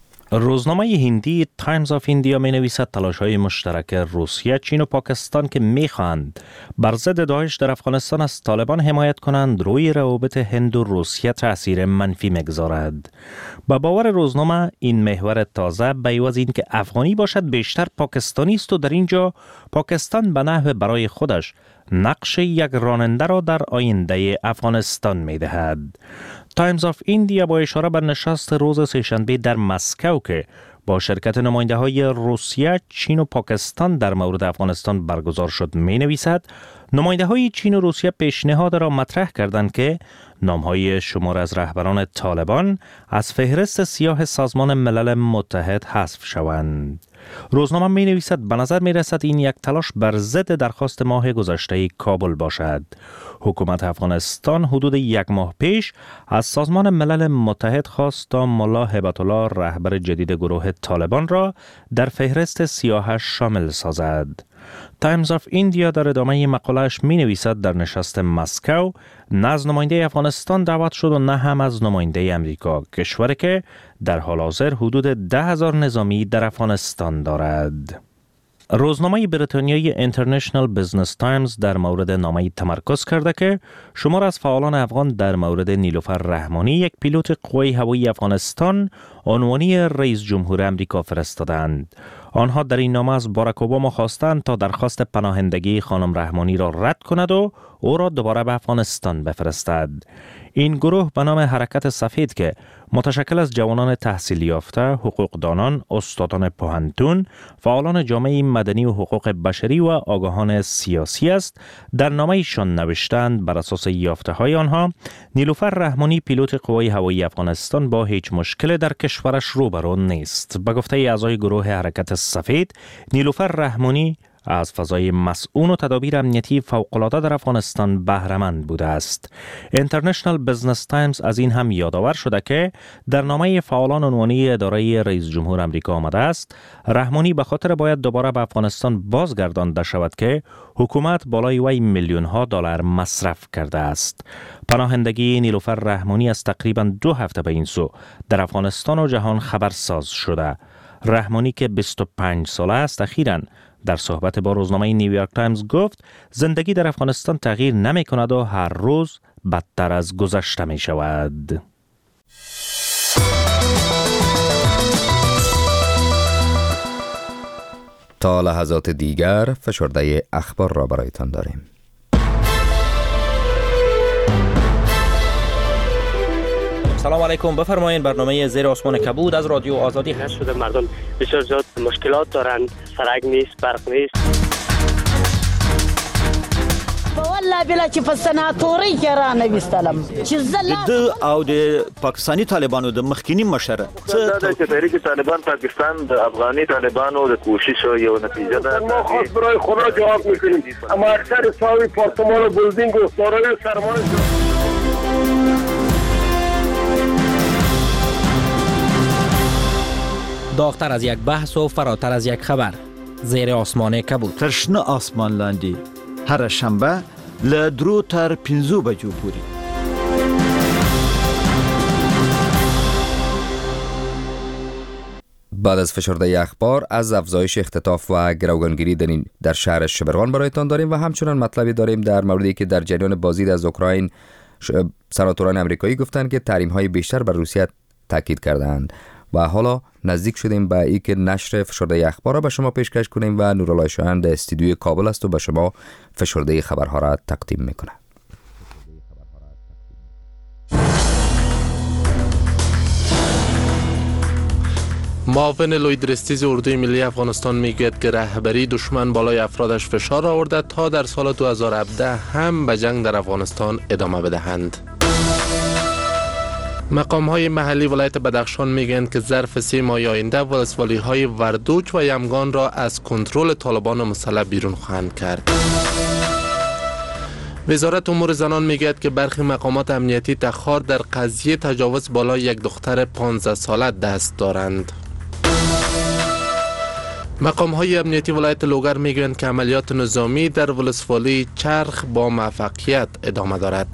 روزنامه هندی تایمز آف ایندیا می نویسد تلاش‌های مشترک روسیه، چین و پاکستان که می‌خواهند بر ضد داعش در افغانستان از طالبان حمایت کنند روی روابط هند و روسیه تأثیر منفی می‌گذارد. با باور روزنامه این محور تازه به عوض اینکه افغانی باشد بیشتر پاکستانی است و در اینجا پاکستان به نحو برای خودش نقش یک راننده را در آینده افغانستان می‌دهد. تایمز آف ایندیا با اشاره به نشست روز سه‌شنبه در مسکو که با شرکت نماینده های روسیه، چین و پاکستان در مورد افغانستان برگزار شد می نویسد نماینده های چین و روسیه پیشنهاد را مطرح کردند که نام های شمار از رهبران طالبان از فهرست سیاه سازمان ملل متحد حذف شوند. روزنامه می نویسد به نظر می رسد این یک تلاش بر ضد درخواست ماه گذشته کابل باشد. حکومت افغانستان حدود یک ماه پیش از سازمان ملل متحد خواست تا ملا هیبت الله رهبر جدید گروه طالبان را در فهرست سیاهش شامل سازد. تایمز آف ایندیا در ادامه مقاله‌اش می نویسد در نشست مسکو نه از نماینده افغانستان دعوت شد و نه هم از نماینده امریکا، کشوری که در حال حاضر حدود ده هزار نظامی در افغانستان دارد. روزنامه بریتانیایی اینترنشنال بزنس تایمز در مورد نامه‌ای تمرکز کرده که شمار از فعالان افغان در مورد نیلوفر رحمانی، یک پیلوت قوای هوایی افغانستان، عنوانی رئیس جمهور امریکا فرستادند. آنها در این نامه از باراک اوباما خواستند تا درخواست پناهندگی خانم رحمانی را رد کند و او را دوباره به افغانستان بفرستد. این گروه به نام حرکت سفید که متشکل از جوانان تحصیل یافته، حقوقدانان، استادان پوهنتون، فعالان جامعه مدنی و حقوق بشری و آگاهان سیاسی است، در نامه‌ایشان نوشتند بر اساس یافته‌های آنها نیلوفر رحمانی پیلوت قوای هوایی افغانستان با هیچ مشکل در کشورش روبرو نیست. به گفته اعضای گروه حرکت سفید، نیلوفر رحمانی از فضای مسئول و تدابیر امنیتی فوق‌العاده در افغانستان بهره‌مند بوده است. اینترنشنال بزنس تایمز از این هم یادآور شده که در نامه فعالان عنوانی اداره رئیس جمهور امریکا آمده است رحمانی به خاطر باید دوباره به افغانستان بازگردانده شود که حکومت بالای وی میلیون ها دلار مصرف کرده است. پناهندگی نیلوفر رحمانی از تقریباً دو هفته به این سو در افغانستان و جهان خبرساز شده. رحمانی که بیست و پنج ساله است اخیراً در صحبت با روزنامه نیویورک تایمز گفت زندگی در افغانستان تغییر نمی کند و هر روز بدتر از گذشته می شود. تا لحظات دیگر فشرده اخبار را برایتان داریم. سلام علیکم، بفرمایید. برنامه زیر آسمان کبود از رادیو آزادی هست. شده مردم بسیار زیاد مشکلات دارند، سرک نیست، برق نیست. والله بلا چې په سناتوري کې را نه وستلم چې د او د پاکستانی طالبانو د مخکینی مشره څه د تحریک طالبان پاکستان د افغاني طالبانو د کوشش یو نتیجه ده. ما خاص برای خدا جواب میکنیم. اما اکثر ساوی پارتمان و بلدینگ و سارای سرمایه داغتر از یک بحث و فراتر از یک خبر. زیر آسمان کبود. ترشنه آسمان لاندی هر شنبه له درو تر پنځو بجو پورې. بعد از فشرده اخبار از افزایش اختطاف و گروگانگیری در, در شهر شبرغان برایتان داریم و همچنان مطلبی داریم در موردی که در جریان بازدید از اوکراین سناتوران امریکایی گفتند که تحریم‌های بیشتر بر روسیه تاکید کردند و حالا نزدیک شدیم به ای که نشر فشرده اخبار را به شما پیشکش کنیم و نورالله شایان در استودیوی کابل است و به شما فشرده خبرها را تقدیم میکنه. معاون لویدرستیز اردوی ملی افغانستان میگوید که رهبری دشمن بالای افرادش فشار آورده تا در سال دو هزار و هفده هم به جنگ در افغانستان ادامه بدهند. مقام های محلی ولایت بدخشان میگویند که ظرف سه ماه آینده ولسوالی های وردوچ و یمگان را از کنترل طالبان مسلح بیرون خواهند کرد. وزارت امور زنان میگوید که برخی مقامات امنیتی تخار در قضیه تجاوز بالای یک دختر پانزده ساله دست دارند. مقام های امنیتی ولایت لوگر میگویند که عملیات نظامی در ولسوالی چرخ با موفقیت ادامه دارد.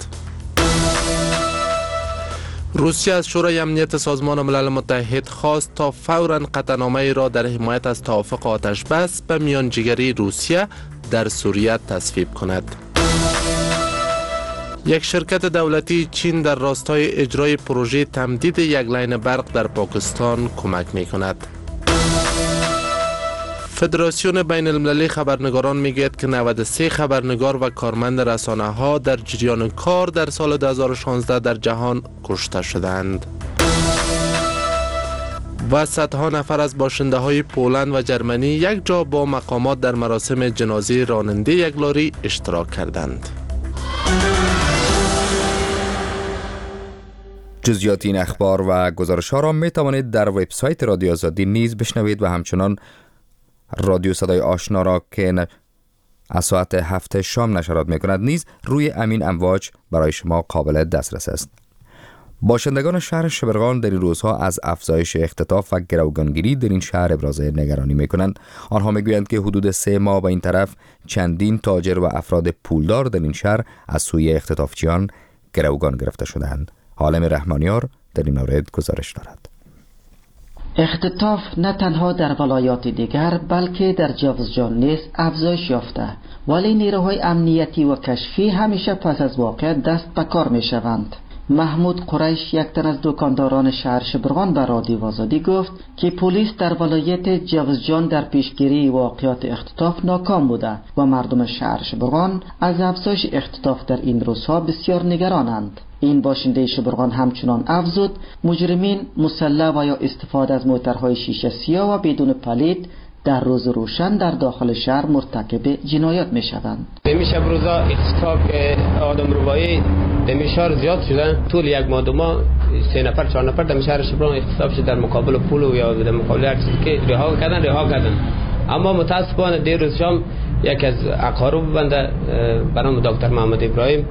روسیه از شورای امنیت سازمان ملل متحد خواست تا فوراً قطعنامه را در حمایت از توافق آتش بس به میانجیگری روسیه در سوریه تصویب کند. یک شرکت دولتی چین در راستای اجرای پروژه تمدید یک لاین برق در پاکستان کمک می کند. فدراسیون بین المللی خبرنگاران میگوید که نود و سه خبرنگار و کارمند رسانه ها در جریان کار در سال دو هزار و شانزده در جهان کشته شدند. و صدها نفر از باشنده های پولند و جرمنی یک جا با مقامات در مراسم جنازه راننده یک لاری اشتراک کردند. جزئیات این اخبار و گزارش ها را می توانید در وبسایت رادیو آزادی نیز بشنوید و همچنان رادیو صدای آشنا را که از ساعت هفت شام نشرات می کند نیز روی امین امواج برای شما قابل دسترس است. باشندگان شهر شبرغان در این روزها از افزایش اختطاف و گروگانگیری در این شهر ابراز نگرانی می کنند. آنها می گویند که حدود سه ماه به این طرف چندین تاجر و افراد پولدار در این شهر از سوی اختطافچیان گروگان گرفته شدند. حالم رحمانیار در این مورد گزارش دارد. اختطاف نه تنها در ولایات دیگر بلکه در جوزجان نیز افزایش یافته، ولی نیروهای امنیتی و کشفی همیشه پس از واقع دست به کار می شوند. محمود قریش، یک تن از دکانداران شهر شبرغان، به رادیو آزادی گفت که پلیس در ولایت جوزجان در پیشگیری واقعات اختطاف ناکام بوده و مردم شهر شبرغان از افزایش اختطاف در این روزها بسیار نگرانند. این باشنده شبرغان همچنان افزود مجرمین مسلح و یا استفاده از موترهای شیشه سیاه و بدون پلید در روز روشن در داخل شهر مرتکب جنایات می شوند. میشه روزا اختطاف آدم ربایی در شهر زیاد شده. طول یک ماه دو ماه سه نفر چهار نفر در شهر شبرغان اختطاف شده در مقابل پول و یا در مقابل هر چیزی که رها کردن رها کردن. اما متاسفانه دیر روز شام یک از اقارب بنده به نام دکتر محمد ابراهیم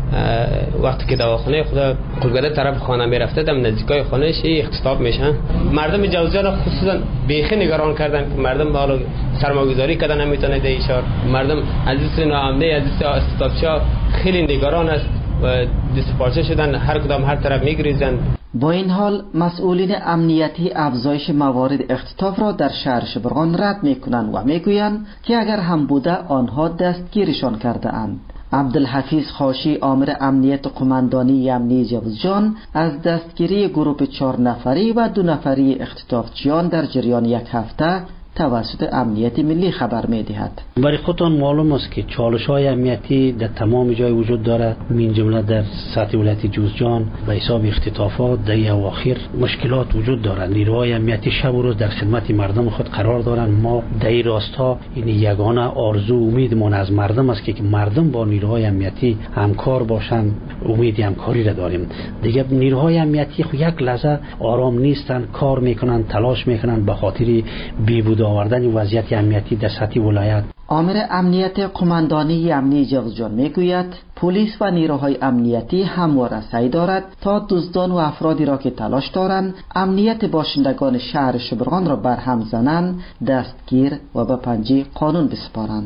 وقتی که دواخانه خدا قلگده طرف خانه می رفته دم نزدیکای خانه شی اختطاف میشن. مردم جوزجان خصوصا بیخی نگران کردن که مردم حالا سرمایه‌گذاری کردن نمیتونه در اشار. مردم از دست ناامنی از دست استطاعت‌ها خیلی نگران است و دست پارچه شدن، هر کدام هر طرف میگریزند. با این حال مسئولین امنیتی افزایش موارد اختطاف را در شهر شبرغان رد میکنند و میگویند که اگر هم بوده آنها دستگیرشان کرده اند. عبدالحفیظ خاشی، آمر امنیت قماندانی امنی جوزجان، از دستگیری گروه چهار نفری و دو نفری اختطافچیان در جریان یک هفته توسط امنیت ملی خبر می دهد. برای خودتان معلوم است که چالش های امنیتی در تمام جای وجود دارد، من جمله در سطح ولایت جوزجان به حساب اختطافات در اواخر مشکلات وجود دارد. نیروهای امنیتی شب و روز در خدمت مردم خود قرار دارند. ما در این راستا این یگانه آرزو امیدمان از مردم است که مردم با نیروهای امنیتی همکار باشند. امید همکاری را داریم. دیگه نیروهای امنیتی خود یک لحظه آرام نیستند، کار میکنند، تلاش میکنند به خاطر بیبود آوردن وضعیت امنیتی در سطح ولایت. آمر امنیت قماندانی امنی جوزجان میگوید پلیس و نیروهای امنیتی همواره سعی دارد تا دزدان و افرادی را که تلاش دارند امنیت باشندگان شهر شبرغان را برهم زنند دستگیر و به پنجه قانون بسپارند.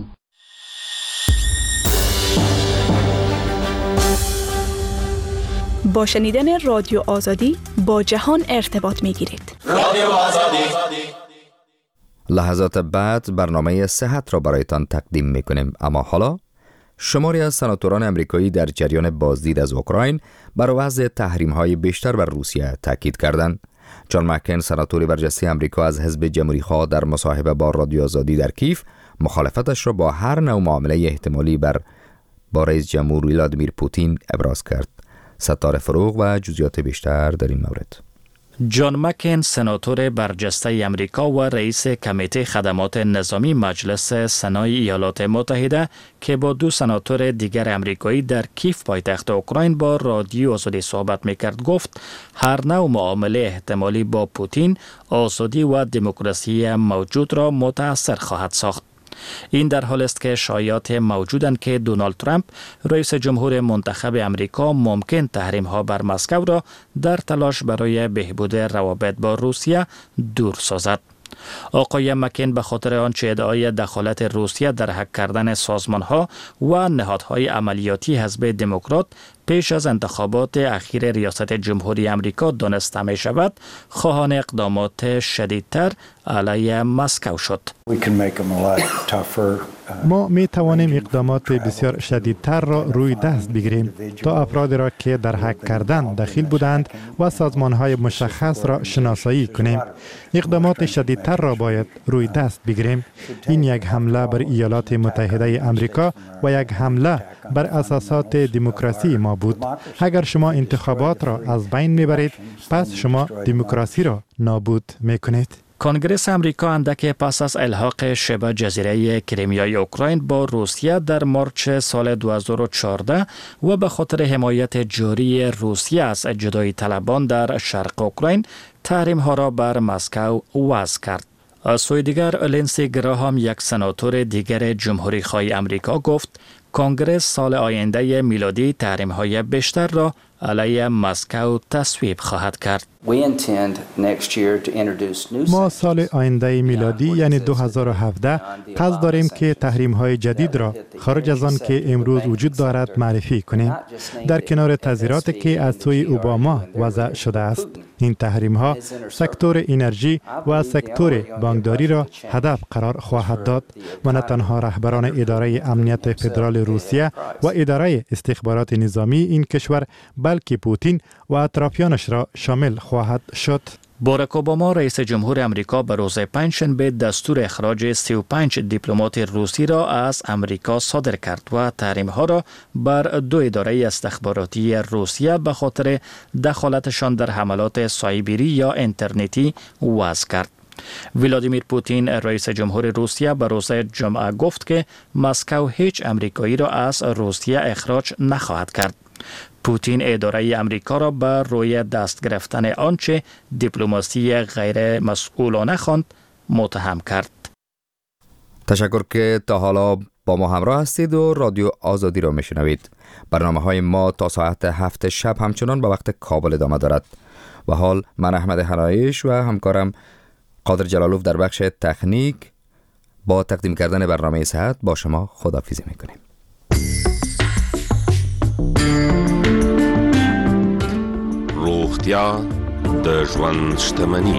با شنیدن رادیو آزادی با جهان ارتباط می گیرید. لحظات بعد برنامه صحت را برایتان تقدیم می کنیم، اما حالا شماری از سناتوران امریکایی در جریان بازدید از اوکراین بر وضع تحریم‌های بیشتر بر روسیه تاکید کردند. جان مکین، سناتور برجسته امریکا از حزب جمهوری‌خواه، در مصاحبه با رادیو آزادی در کیف مخالفتش را با هر نوع معامله احتمالی بر با رئیس جمهور ولادیمیر پوتین ابراز کرد. ستاره فروغ و جزئیات بیشتر در این مورد. جان مکین، سناتور برجسته امریکا و رئیس کمیته خدمات نظامی مجلس سنای ایالات متحده که با دو سناتور دیگر امریکایی در کیف پایتخت اوکراین با رادیو آزادی صحبت میکرد، گفت هر نوع معامله احتمالی با پوتین آزادی و دموکراسی موجود را متاثر خواهد ساخت. این در حال است که شایعات موجودند که دونالد ترامپ، رئیس جمهور منتخب امریکا، ممکن تحریم ها بر مسکو را در تلاش برای بهبود روابط با روسیه دور سازد. آقای مکین به خاطر آنچه ادعای دخالت روسیه در هک کردن سازمان ها و نهادهای عملیاتی حزب دموکرات پیش از انتخابات اخیر ریاست جمهوری امریکا دانسته می شود، خواهان اقدامات شدیدتر علیه مسکو شد. ما می توانیم اقدامات بسیار شدیدتر را روی دست بگیریم تا افرادی را که در هک کردن دخیل بودند و سازمان‌های مشخص را شناسایی کنیم. اقدامات شدیدتر را باید روی دست بگیریم. این یک حمله بر ایالات متحده امریکا و یک حمله بر اساسات دموکراسی ما بود. اگر شما انتخابات را از بین میبرید، پس شما دموکراسی را نابود میکنید. کنگره امریکا اندک پس از الحاق شبه جزیره کریمیای اوکراین با روسیه در مارچ سال دو هزار و چهارده و به خاطر حمایت جاری روسیه از جدایی طلبان در شرق اوکراین، تحریم ها را بر مسکو وضع کرد. از سوی دیگر، لینسی گراهام، یک سناتور دیگر جمهوری خواه امریکا، گفت کنگره سال آینده میلادی تحریم های بیشتر را علیه مسکو تصویب خواهد کرد. ما سال آینده میلادی یعنی دو هزار و هفده قصد داریم که تحریم های جدید را خارج از آن که امروز وجود دارد معرفی کنیم، در کنار تذیراتی که از سوی اوباما وضع شده است. این تحریم ها سکتور انرژی و سکتور بانکداری را هدف قرار خواهد داد و نه تنها رهبران اداره امنیت فدرال روسیه و اداره استخبارات نظامی این کشور، بلکه پوتین و اطرافیانش را شامل خواهد شد. باراک اوباما، رئیس جمهور امریکا، به روز پنجشنبه دستور اخراج سی و پنج دیپلمات روسی را از امریکا صادر کرد و تحریم ها را بر دو اداره استخباراتی روسیه به خاطر دخالتشان در حملات سایبری یا اینترنتی وضع کرد. ولادیمیر پوتین، رئیس جمهور روسیه، به روز جمعه گفت که مسکو هیچ امریکایی را از روسیه اخراج نخواهد کرد. پوتین اداره امریکا را بر روی دست گرفتن آنچه دیپلماسی غیر مسئولانه خواند متهم کرد. تشکر که تا حالا با ما همراه هستید و رادیو آزادی را میشنوید. برنامه های ما تا ساعت هفت شب همچنان به وقت کابل ادامه دارد. و حال من احمد حنایش و همکارم قادر جلالوف در بخش تکنیک با تقدیم کردن برنامه صحت با شما خداحافظی میکنیم. روغتیا د ژوند شتمني.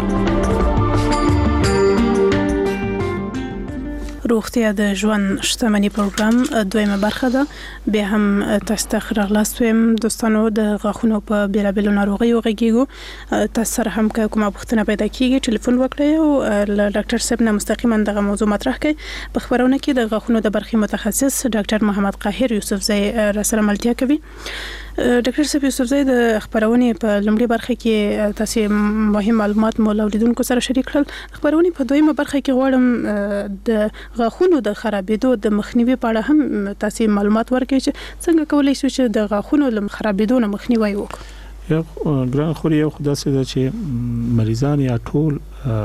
روغتیا د ژوند شتمني پروګرام دویمه برخه ده. بیا هم تاسو ته راغلاست ویم دوستانو، د غاښونو په بیلابیلو ناروغیو غږیږو. تاسو سره هم که کومه پوښتنه پیدا کیږي ټلیفون وکړئ او له ډاکټر صاحب نه مستقیما دغه موضوع مطرح کړئ. په خبرونه کې د غاښونو د برخې متخصص ډاکټر محمد قاهر یوسفزی راسره ملتیا کوي. ډاکټر صاحب یوسفزی، د خبرونې په لومړۍ برخه کې تاسو مهم معلومات مو له اوریدونکو سره شریک کړل. خبرونې په دویمه برخه کې غواړم د غاښونو د خرابېدو د مخنیوي په اړه هم تاسو معلومات ورکړئ چې څنګه کولی شو چې د غاښونو له خرابېدو نه مخنیوي وکړو. یو ګران خوري یو خداسې ده چې مریضان یا ټول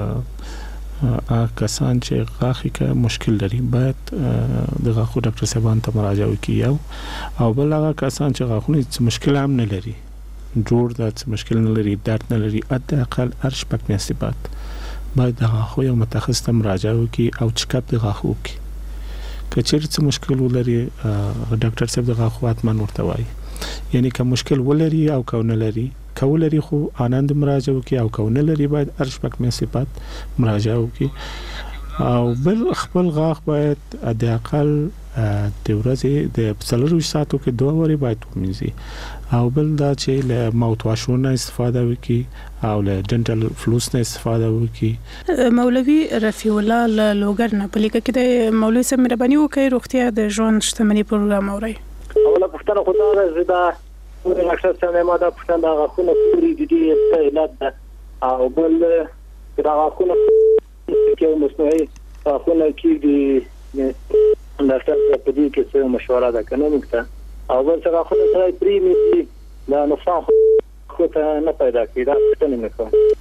ا کسان چې غاښي کې مشکل لري باید د غاښو ډاکټر صاحبان ته مراجعه وکړي، او بل هغه کسان چې غاښونه مشکل هم نه لري، جوړ د مشکل نه لري، درد نه لري، حداقل هر شپږ میاشتې بعد باید د غاښو یو متخصص ته مراجعه وکړي او چیک اپ د غاښو وکړي. که چیرې څه مشکل ولري ډاکټر صاحب د غاښو حتما ورته وایي، یعنی که مشکل ولري او که نه لري کول لري خو آنند مراجعه وکي او کول لري باید هر شپږ مې صفات مراجعه وکي او بل خپل غاښ باید د اقل د ورځې د څلور ساعتو کې دوه وری باید ومینځي او بل دا چې له ماوت واشونو استفاده وکي او له ډنټل فلوس نه استفاده وکي. مولوي رفیع الله له لوګر نه په لیکه کې د مولوي صاحب مهرباني وکړئ روغتیا د ژوند شتمنۍ پروګرام اورئ. اوله پوښتنه خو دا ده چې دا د ډاکټر صاحب ما دا پوښتنه د غاښونو پوری د دې علت ده او بل د غاښونو کې مصنوعي غاښونه کې د ډاکټر صاحب په دې کې څه مشوره ده کنه نکته او بل څه غاښونه سره پریمي دا نقصان خو ته نه پیدا کیږي دا څه نه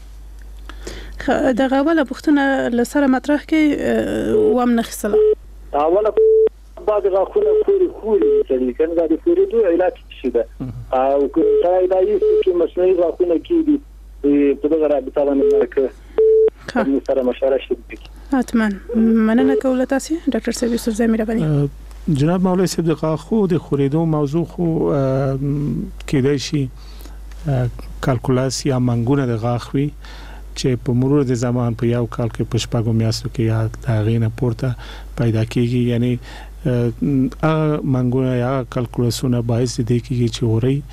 کوي. دا غواړه پوښتنه لسره مطرح کې وام نه خسله اوله بعض غاښونه خوري خوري چې کنه دا د خوري دوه علاج شي ده او که دا یې چې مصنوعي غاښونه کیږي په دغه رابطه باندې مرکه نو سره مشوره شي. حتما مننه کوله تاسو ډاکټر صاحب یوسف زمیر باندې. جناب مولوی صاحب د غاښو د خوريدو موضوع خو کېدای شي کالکولاس یا منګونه د غاښ وي چې په مرور د زمان په یو کال کې په شپږو میاشتو کې یا د غینه پورته پیدا کیږي یعنی ا منګونه یا کالکولاسونه باعث دي کیږي چې اوري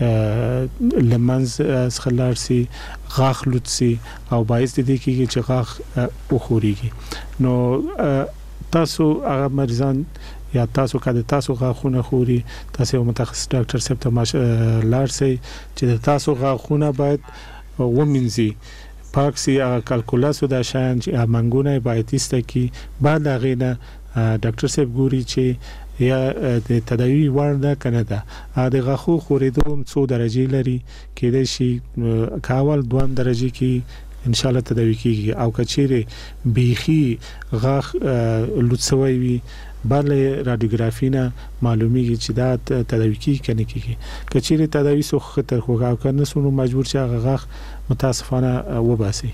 لمنز سخلارسي غاښ لوتسي او باعث دي کیږي چې غاښ وخوريږي. نو تاسو هغه مریضان یا تاسو کله تاسو غاښونه خوري تاسو متخصص ډاکټر صاحب ته لارسي چې تاسو غاښونه باید ومنځي پاکسي هغه کالکولاسو د شان چې منګونه باید ایسته کی بعد غینه ډاکټر صاحب ګوري چې یا د تداوی ورنه کنه ده د غاښو خوريدو څو درجه لري کېدای شي کاول دوام درجه کې ان شاء الله تداوی کیږي او کچېره بیخي غاښ لوڅوي وي بل رادیوګرافي نه معلومیږي چې دا تداوی کیږي کنه کیږي کچېره تداوی سو خطر خوګه کنه سونو مجبور چې غاښ متاسفانه وباسي.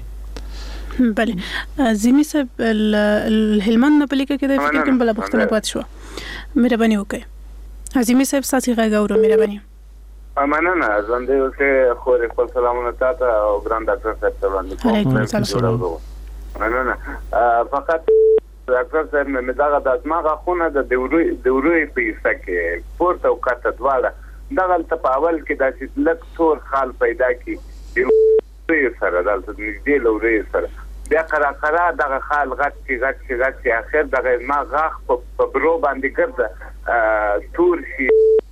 بله زمي صاحب الهلمند نه پلیکه کې د فکر کوم بل پښتنه پات شو مهرباني وکړئ. عظیمی صاحب ساتي غاګه ورو مهرباني. مننه زنده اوسه خوري خپل سلامونه تاسو او ګران ډاکټر صاحب ته وړاندې کوم. علیکم السلام. مننه فقط ډاکټر صاحب مې دا د دماغ خونه د دوروي دوروي په حصہ کې پورته او کاته دواړه دغه په اول کې د لک تور خال پیدا کی دوی سره دلته نږدې لوري سره بیا کرا کرا دغه خال غټ کی غټ کی غټ کی اخر دغه ما غاخ په برو باندې ګرځه تور شي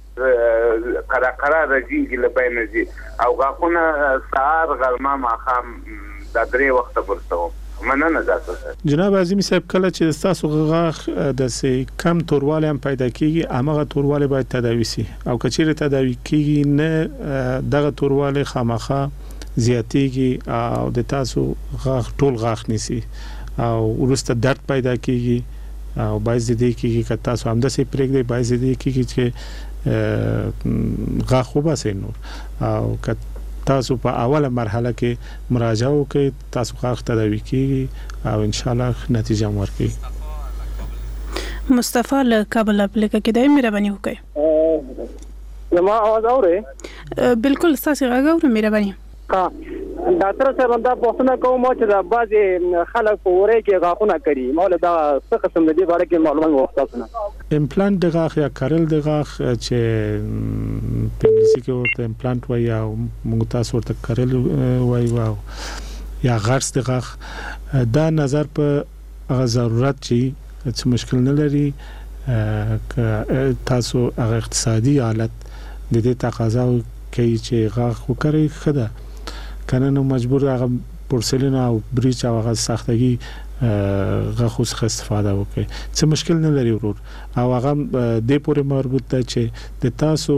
کرا کرا راځي له بینځي او غاخونه سهار غرمه ماخام د درې وخت ورته مننه تاسو جناب عظیمی صاحب کله چې تاسو غاخ د سې کم تورواله هم پیدا کیږي هغه تورواله باید تداوی شي او کچېره تداوی کیږي نه دغه تورواله خامخا زیاتیږي او د تاسو غاښ ټول غاښ نسی او ورسته درد پیدا کیږي او باعث دي کیږي چې تاسو هم د سې پرېګ دی باعث دي کیږي چې غاښ وباسي نور او که تاسو په اوله مرحله کې مراجعه وکړئ تاسو غاښ تداوی کیږي او ان شاء الله نتیجه ورکړي. مصطفی له کابل اپلیکه کې د مهرباني وکړئ. زما आवाज اورئ؟ بالکل تاسو غاګه ورو مهرباني. ها ډاکټر صاحب دا پوښتنه کوم چې دا بعضي خلک په وره کې غاښونه کوي مولا دا څه قسم دي باره کې معلومات وغوښتل. امپلانت د غاښ یا کارل د غاښ چې په انګلیسي کې ورته امپلانت وایي او موږ تاسو ورته کارل وایي او یا غرس د غاښ دا نظر په ضرورت چې څه مشکل نه لري ک تاسو هغه اقتصادي حالت د دې تقاضا کوي چې غاښ وکړي خده کنه نو مجبور هغه پورسلین او بریچ او هغه سختگی غاښو څخه استفاده وکړي څه مشکل نه لري ورور او هغه د پورې مربوط ده چې د تاسو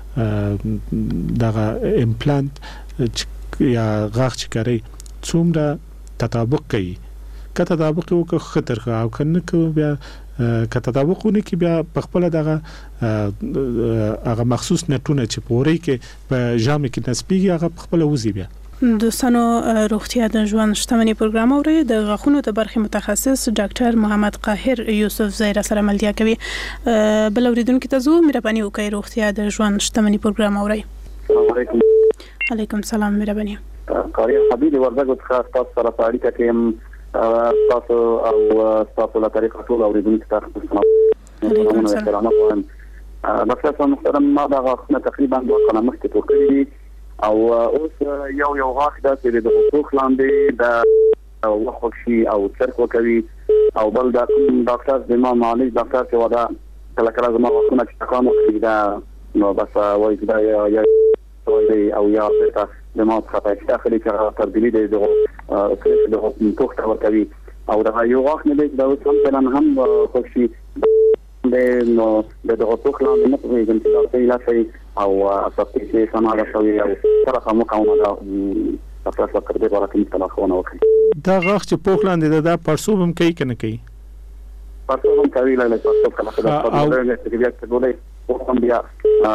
دغه امپلانت یا غاښ چې کوي څومره تطابق کوي که تطابق وکړي خطر او کنه که بیا که تطابقونه کې بیا په خپل دغه هغه مخصوص نټونه چې پوري کې په جامع کې نسبیږي هغه خپل وزي بیا. دوستانو روغتیا د ژوند شتمنۍ پروګرام اوري د غاښونو د برخې متخصص ډاکټر محمد قاهر یوسف زیرا سره ملتیا کوي. بل اوریدونکو ته زو مهرباني وکړئ روغتیا د ژوند شتمنۍ پروګرام اوري. علیکم سلام مهرباني. قاری حبیب وردګو څخه تاسو سره په اړیکه کې تاسو او تاسو له طریقه ټول اوریدونکو ته علیکم سلام. ډاکټر محترم ما دا غاښونه تقریبا دوه کاله مخکې ټول کړي دي او اوس یو یو غاښ دا چې د حقوق لاندې د وخت شي او څرک وکوي او بل دا ډاکټر د ما معالج ډاکټر چې ودا کله کله زما غاښونه چې تکرار کوي دا نو بس وایي دا یا او یا د ما څخه په داخلي کې تبدیلی دی د د حقوق ورکوي او دا یو غاښ نه دی دا اوس هم پلان هم خوښ شي د نو د حقوق لاندې نه کوي چې دا لا شي او تاسو چې سماله شوی او سره مو کومه دا تاسو کړی دی ورته تلفون وکړي دا غاښ چې پوخ لاندې دا پرسوب هم کوي کنه کوي پرسوب هم کوي لاله تاسو کله کله په دې کې بیا څه هم بیا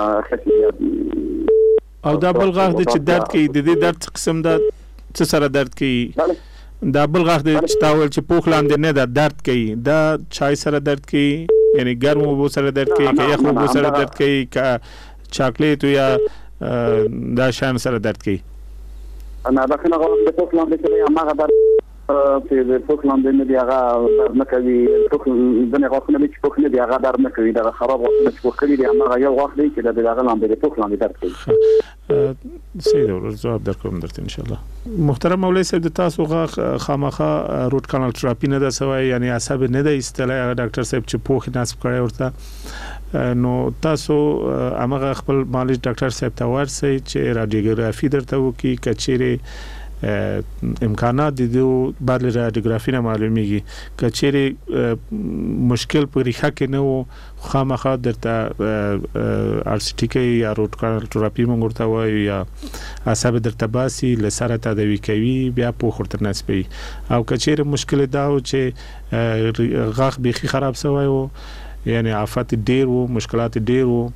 او دا بل غاښ د چې درد کوي د دې درد قسم دا څه سره درد کوي دا بل غاښ د چې تاول چې پوخ لاندې نه دا درد کوي دا چای سره درد کوي یعنی ګرم وبو سره درد کوي که یخ وبو سره درد کوي که چاکلیټ یا دا شان سره درد کوي انا دا څنګه غواړم د پوک لاندې چې هغه در چې د پوک لاندې نه دی هغه در نه کوي پوک د نه غواړم چې پوک نه دی هغه در نه کوي دا خراب غواړم چې پوک کړی دی هغه یو غواړم دی چې د هغه لاندې د پوک لاندې درد کوي سید ورو جواب درکوم درته ان شاء الله محترم مولوی صاحب د تاسو غاښ خامخا روټ کانال تراپی نه ده سوی یعنی عصب نه ده ایستلای ډاکټر صاحب چې پوک نصب کړی ورته نو تاسو هغه خپل معالج ډاکټر صاحب ته ورسئ چې رادیوګرافي درته وکړي کچېره امکانات دي دو بعد رادیوګرافي نه معلومیږي کچېره مشکل په ریخه کې نه وو خامخا درته ار سی ټي کې یا روټ کانال تراپی مونږ ورته وایو یا عصب درته باسي لسره تداوی کوي بیا په خورت نسبي او کچېره مشکل دا و چې غاښ بيخي خراب شوی وو یعنی آفات ډیر وو مشکلات ډیر وو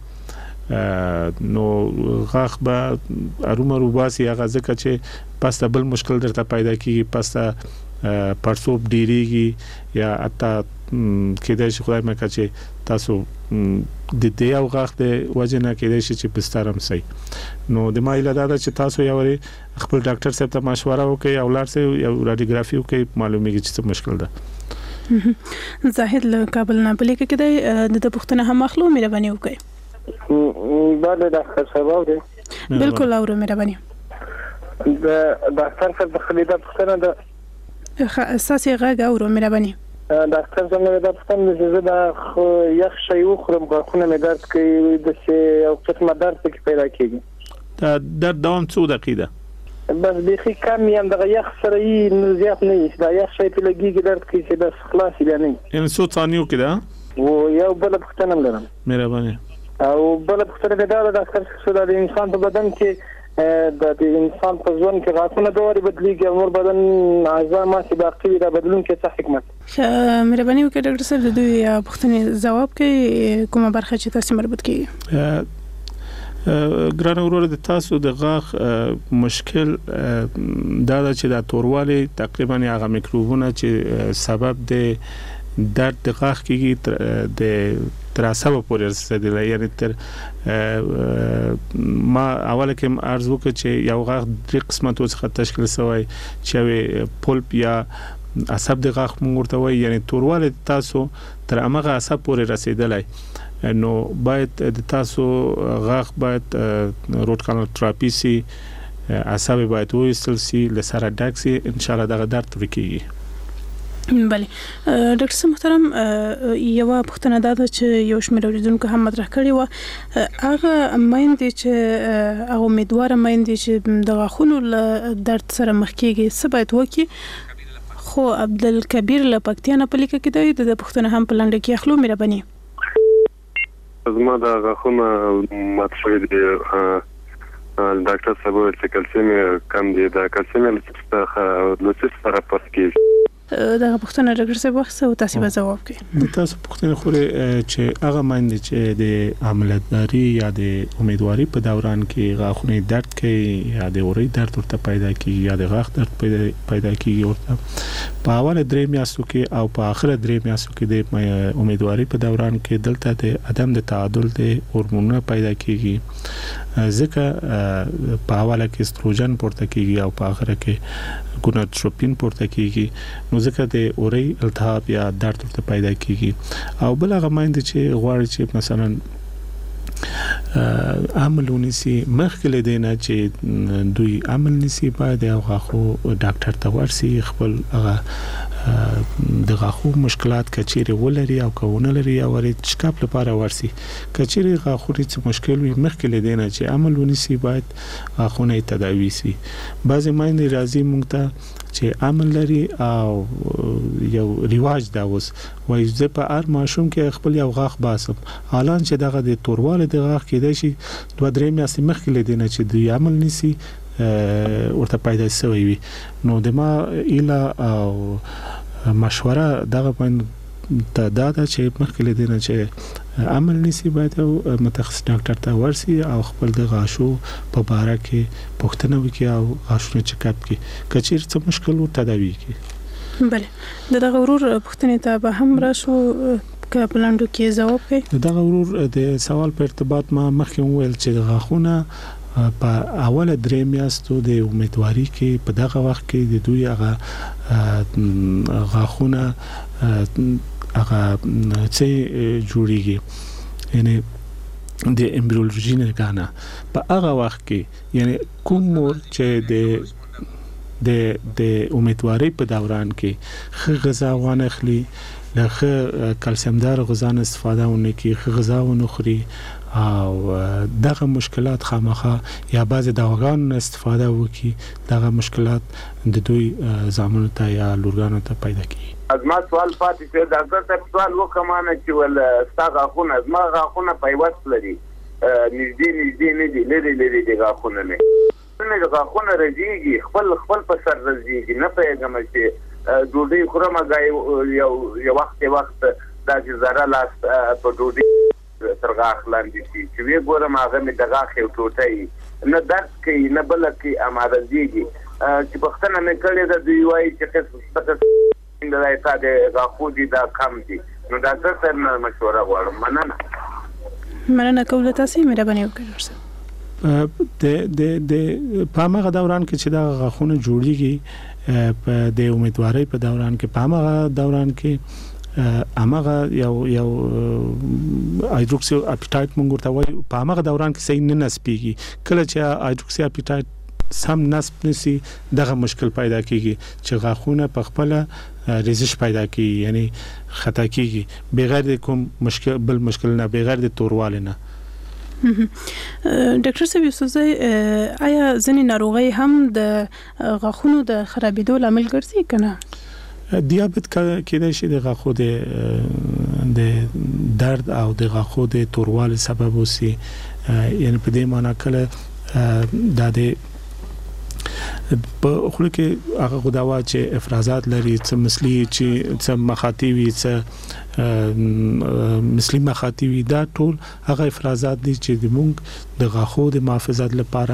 نو غاښ به ارومرو باسي هغه ځکه چې پسته بل مشکل درته پیدا کیږي پسته پرسوب ډیریږي یا اته کېدای شي خدای مکه چې تاسو د دې او غاښ د وجنه کېدای شي چې پسترم سي نو د ما اله دا چې تاسو یو خپل ډاکټر صاحب ته مشوره وکړئ او لار سي یو رادیوګرافي وکړئ معلومیږي چې څه مشکل ده زاهد له کابل نه بلې کې د د پښتنه هم اخلو مهرباني وکړئ بله ډاکټر صاحب اورئ بالکل اورو مهرباني د ډاکټر صاحب د خلیده پښتنه د اساسي غږ اورو مهرباني ډاکټر صاحب د پښتنه چې زه د یخ شی وخورم غاښونه مې درد کوي د څه یو قسمه درد پکې پیدا کیږي دا درد دوام څو دقیقه بس بيخي کم یم دغه یخ سره یې نو زیات نه یې دا یخ شی په لګیږي درد کوي چې بس خلاص بیا نه یعنی څو ثانیو کې دا و یو بل پښتنه لرم مهرباني او بل پښتنه دا د ډاکټر صاحب د انسان په بدن کې د انسان په ژوند کې غاښونه دوه بدلیږي او نور بدن اعضاء ما چې باقي دا بدلون کې څه حکمت مهرباني وکړئ ډاکټر صاحب د دوی پښتنې جواب کوي کومه برخه چې تاسو مربوط کیږي ګران ورور د تاسو د غاښ مشکل دا چې د توروالی تقریبا هغه میکروبونه چې سبب د درد د غاښ کېږي د تر عصب پورې رسیدلی یعنی تر ما اوله کې عرض وکړ چې یو غاښ درې قسمتو څخه تشکیل شوی چې پولپ یا عصب د غاښ موږ ورته وایي یعنی توروالی تاسو تر هغه عصب پورې رسیدلی نو باید د تاسو غاښ باید روټ کانال تراپی سي عصب باید وایستل سي لسره ډاک سي ان شاء الله دغه درد ورکیږي بله ډاکټر صاحب محترم یو پښتنه دا چې یو شمېر اوریدونکو هم مطرح کړی و هغه مایندې چې هغه امیدواره مایندې چې د غاښونو له درد سره مخ کېږي څه باید وکړي خو عبدالکبیر له پکتیا نه په لیکه کې دی د پښتنه هم په لنډه کې اخلو مهرباني زما د غاښونه مات شوي دي ډاکټر صاحب وویل چې کلسیم کم دی دا کلسیم له څه سره پاتې کېږي دغه پښتنه ډاکټر صاحب وخت او تاسو به جواب کړئ تاسو پښتنه خوري چې هغه مایند چې د عملداري یا د امیدواري په دوران کې غاښونه درد کوي یا د اوري درد ورته پیدا کیږي یا د غاښ درد پیدا کیږي ورته په اول درې میاشتو کې او په اخر درې میاشتو کې د امیدواري په دوران کې دلته د عدم د تعادل د هورمونونه پیدا کیږي ځکه په اوله کې استروجن پورته کیږي او په اخره کې ګوناتروپین پورته کیږي، نو ځکه د اورۍ التهاب یا درد ورته پیدا کیږي. او بل هغه مایند چې غواړي چې مثلا عمل ونیسي، مخکې له دې نه چې دوی عمل نیسي باید هغه خو ډاکټر ته ورسي، خپل هغه د غاښو مشکلات کچېرې ولري او کونه لري او ورې چکاپ لپاره ورسي. کچېرې غاښونو څه مشکل وي مخکې له دې نه چې عمل ونیسي باید غاښونه تداوي سي. بعضې مایندې راځي موږ ته چې عمل لري او یو رواج دا اوس وایي زه په هر ماشوم کې خپل یو غاښ باسم، حالان چې دغه د تورواله د غاښ کېدای شي دوه درې میاشتې مخکې له دې نه چې دوی عمل نیسي ورته پیدا شوی وي. نو د ما ایله او مشوره دغه باندې ته دا ده چې مخکې له دې نه چې عمل نیسي باید متخصص ډاکټر ته ورسي او خپل د غاښو په باره کې پوښتنه وکړي او غاښونه چکاپ کړي، که چیرې څه مشکل و تداوي کړي. بله، د دغه ورور پوښتنې ته به هم راشو که په لنډو کې ځواب کوي. د دغه ورور د سوال په ارتباط ما مخکې وویل چې د غاښونه په اوله درې میاشتو د امیدواري کې په دغه وخت کې د دوی هغه غاښونه هغه څه جوړیږي، یعنی د امبریولوژي نه غانا په هغه وخت کې، یعنی کوم مور چې د د د امیدواري په دوران کې ښه غذا وانخلي، له ښه کلسیم دار غذا نه استفاده ونه کوي، ښه غذا ونه خوري او دغه مشکلات خامخا یا بعض دواګانو استفاده وکړي، دغه مشکلات د دوی زامنو ته یا لورګانو ته پیدا کیږي. از ما سوال پاتې شو ډاکټر صاحب، سوال وکمانه چې ول ستا غاښونه از ما غاښونه پیوست لري، نږدې نږدې نه دي، لري لري دي غاښونه نه نه غاښونه رځيږي، خپل خپل په سر رځيږي، نه پېږم چې ډوډۍ خورم غاي یو یو وخت وخت دا چې زره لاس په ډوډۍ تر غاښ لاندې شي چې وی ګورم هغه مې د غاښ یو ټوټه نه درد کوي نه بل کې امارځيږي. چې پښتنه مې کړې ده دوی وایي چې څه د راځه د غاښو دي دا کم دي، نو ډاکټر صاحب نه مشوره غواړم. مننه مننه کوم تاسو مهرباني وکړئ. د د د په هغه دوران کې چې دا غاښونه جوړیږي په د امیدوارۍ په دوران کې، په هغه دوران کې امغه یو یو هایدروکسی اپیټایټ مونږ ورته وایو، په هغه دوران کې صحیح نه نسبيږي. کله چې هایدروکسی اپیټایټ سم نسب نسی دغه مشکل پیدا کیږي چې غاښونه په خپل ریزش پیدا کیږي، یعنی خطا کیږي بغیر د کوم مشکل بل مشکل نه، بغیر د تورواله نه. ډاکټر صاحب یوسفزی، آیا ځینې ناروغي هم د غاښونو د خرابېدو لامل ګرځي کنه؟ دیابت کېدای شي د غاښو د د درد او د غاښو د تورواله سبب وسی، یعنی په دې معنی کله د د په خو کې هغه غداوا چې افرازات لري، څه مثلی چې څه مخاطیوي، څه مثلی مخاطیوي، دا ټول هغه افرازات دي چې د مونږ د غاښو د محافظت لپاره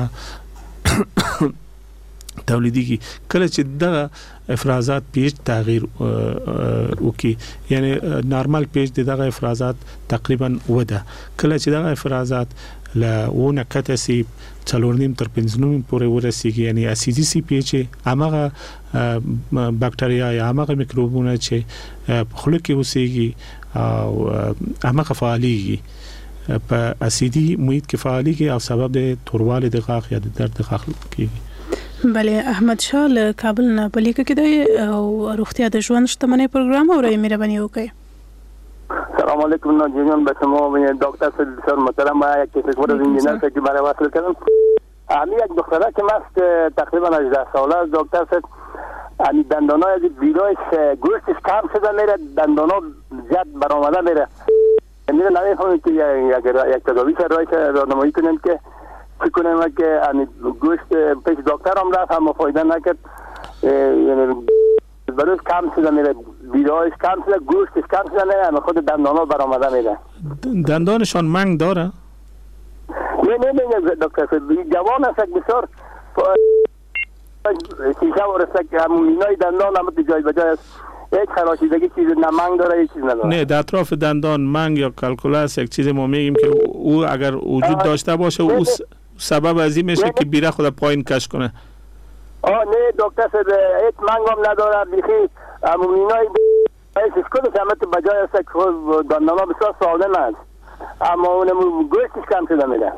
تولیديږي. کله چې دغه افرازات پیچ تغییر وکي، یعنی نارمل پیچ دغه افرازات تقریبا وده، کله چې دغه افرازات له ونه کتسي څلور نیم تر پنځه نیم پورې ورسیږي، یعنی اسیدي سي پیچ هغه بکټریا یا هغه میکروبونه چې خلک کې اوسېږي او هغه فعاليږي په اسیدي محیط کې فعاليږي او سبب د تورواله د غاښ یا د درد د غاښ کېږي. بله، احمد شاه له کابل نه په لیکه کې دی او روغتیا د ژوند شتمنۍ پروګرام اوري، مهرباني وکړئ. سلام علیکم ناجیان، به شما و دکتر صاحب بسیار محترم، یک تشکر از انجینر که برای وصل کردم. امی یک دختره که مست تقریبا هجده ساله است دکتر صاحب، امی دندانای از ویرایش گوشتش کم شده میره، دندانا زیاد برآمده میره. میره نمیفهمم که یک تداوی رایش راهنمایی کنیم که چی کنیم که امی گوشت پیش دکتر هم رفت اما فایده نکرد، یعنی بروز کم شده میره، ویرایش کم شده، گوشتش کم شده میره، اما خود دندانا برآمده میره. دندانشان منگ داره؟ نه نه نه دکتر صاحب، جوان است بسیار، شیشه ورسته که همون مینای دندان هم به جای بجای است، هیچ خراشیدگی چیز نه منگ داره، هیچ چیز نداره. نه در اطراف دندان منگ یا کالکولاس یک چیز ما میگیم که او اگر وجود داشته باشه او سبب از این میشه که بیره خود پایین کش کنه. آه نه دکتر صاحب هیچ منگم نداره بیخی امومینای اسکول کمت بجای است که دندانا بسیار سالم است اما اونم گوشتش کم شده میده.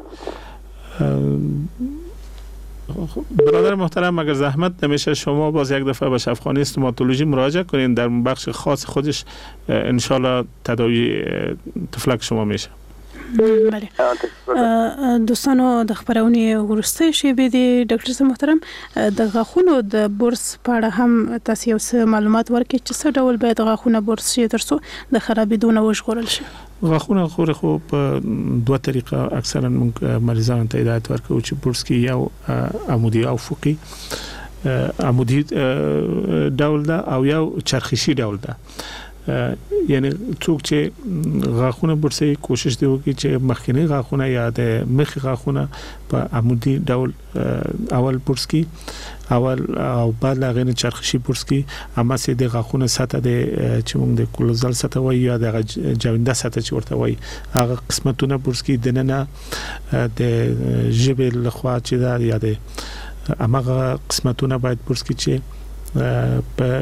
برادر محترم اگر زحمت نمیشه شما باز یک دفعه به شفاخانه استوماتولوژی مراجعه کنین، در بخش خاص خودش انشالله تداوی تفلک شما میشه. بله دوستانو د خبرونې ورسته شیبې دي ډاکټر صاحب محترم د غاښونو د برس په اړه هم تاسو یو څه معلومات ورکړئ چې څه ډول باید غاښونه برس شي ترڅو د خرابېدو نه وژغورل شي. غاښونه خو خو په دوه طریقه اکثرا موږ مریضانو ته هدایت ورکوو چې برس کې یو عمودي او افقي عمودي ډول ده او یو چرخشي ډول ده. یعنی څوک چې غاښونه برسي کوشش دی وکړي چې مخکنی غاښونه یا د مخ غاښونه په عمودي ډول اول برس کی اول او بعد لاغینه چرخشي برس کی اما سي د غاښونه سطح د چې موږ د کلوزال سطح وایي یا د جوینده سطح چې ورته وایي هغه قسمتونه برس کی دننه د ژبې لخوا چې دا یا د امغه قسمتونه باید برس کی چې په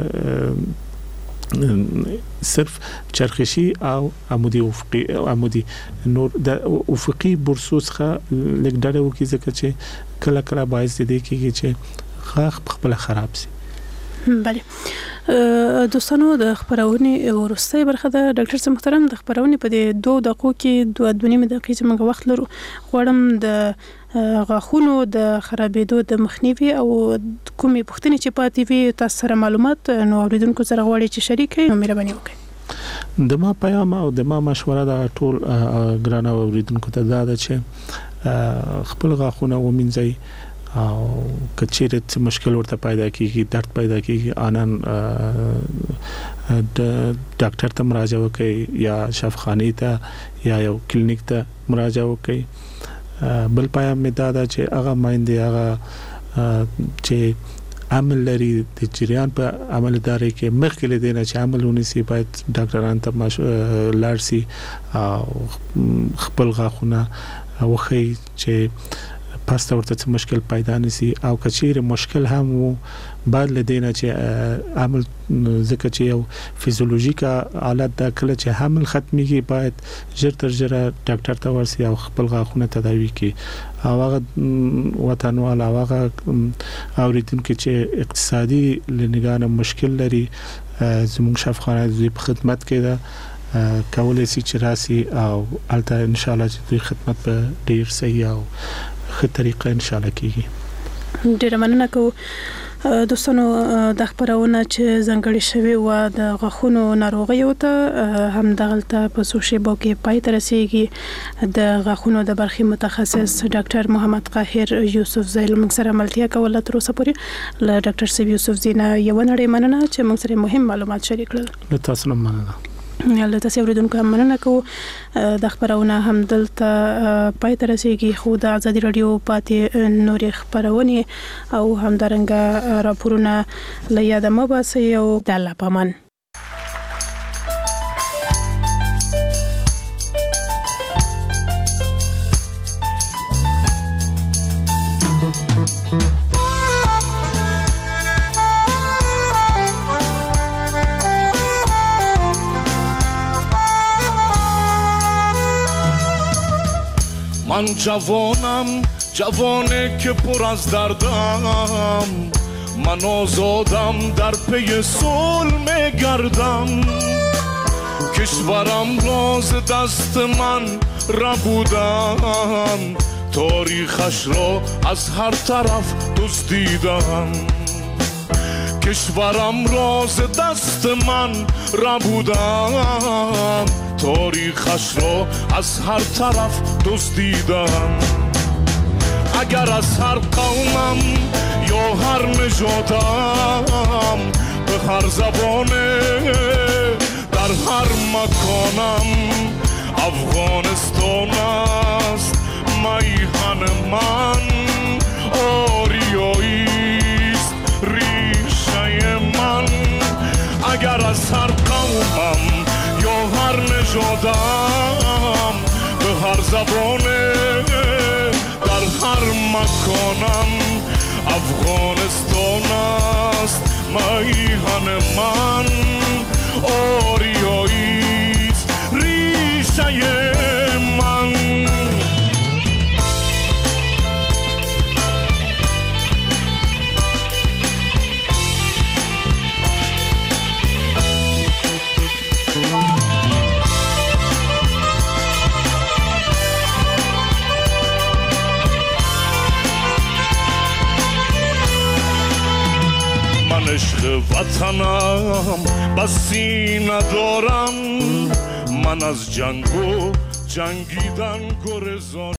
صرف چرخشی او عمودی افقی عمودی نور د افقی برسوسخه لګډړه وکي ځکه چې کله کله باعث دي کیږي چې غاښ خپل خراب شي. بله دوستانو د خبرونې ورسته برخه ده ډاکټر صاحب محترم د خبرونې په دې دوه دقیقو کې دوه دونیمه دقیقې چې موږ وخت لرو غواړم د غاښونو د خرابېدو د مخنیوي او کومې پوښتنې چې پاتې وي تاسو سره معلومات نو اوریدونکو سره غواړي چې شریک کړئ نو مهرباني وکړئ. د ما پیغام او د ما مشوره د ټول ګرانه اوریدونکو ته دا ده چې خپل غاښونه ومینځئ او کچېرې څه مشکل ورته پیدا کیږي درد پیدا کیږي انن د ډاکټر ته مراجعه وکړئ یا شفاخانه ته یا یو کلینیک ته مراجعه وکړئ. بل پیغام می دا چې هغه مایندې هغه چې عمل لري د جریان په عملداري کې مخکې لیدنه چې عملونه سي باید ډاکټرانو ته لاړ شي او خپل غاښونه وخی چې پاسته ورته مشکل پیدا نشي او کچېره مشکل هم وو بعد لیدنه چې عمل ځکه چې یو فزیولوژیک حالت دا کله چې حمل ختميږي باید ژر تر ژره ډاکټر ته ورسي او خپل غاښونه تداوي کړي او هغه وطنوال او هغه اوریدونکو چې اقتصادي لنګانه مشکل لري زموږ شفاخانه د خدمت کې ده کولای شي چې راسي او البته ان شاء الله چې دوی خدمت په ډیر صحیح او ښه طریقه ان شاء الله کیږي. ډیر مننه کوم دوستانو د خبرونه چې ځنګړې شوی و د غاښونو ناروغي او ته هم دغلته په سوشيبو کې پای تر رسیدي د غاښونو د برخې متخصص ډاکټر محمد قاهر یوسف زیل موږ سره ملتیا کوله تر اوسه پورې ل ډاکټر سیب یوسف زینا یو نړۍ مننه چې موږ سره مهم معلومات شریک کړل. له تاسو نه مننه. له تاسو اوریدونکو هم مننه کوم د خبرونه هم دلته پای تر رسیدي خو د ازادي رادیو پاتې نورې خبرونه او هم درنګ راپورونه له یاد مو باسي او د الله پامان. من جوانم جوانه که پر از دردم من آزادم در پی صلح میگردم کشورم راز دست من ربودم تاریخش را از هر طرف دزدیدم کشورم راز دست من ربودم تاریخش را از هر طرف دزدیدم اگر از هر قومم یا هر نژادم به هر زبانه در هر مکانم افغانستان است میهن من آریاییست ریشه من اگر از هر قومم یا هر نژادم به هر زبانه در هر مکانم افغانستان است میهن من آریایی ریشه من عشق وطنم بسی ندارم من از جنگ و جنگیدن گرزان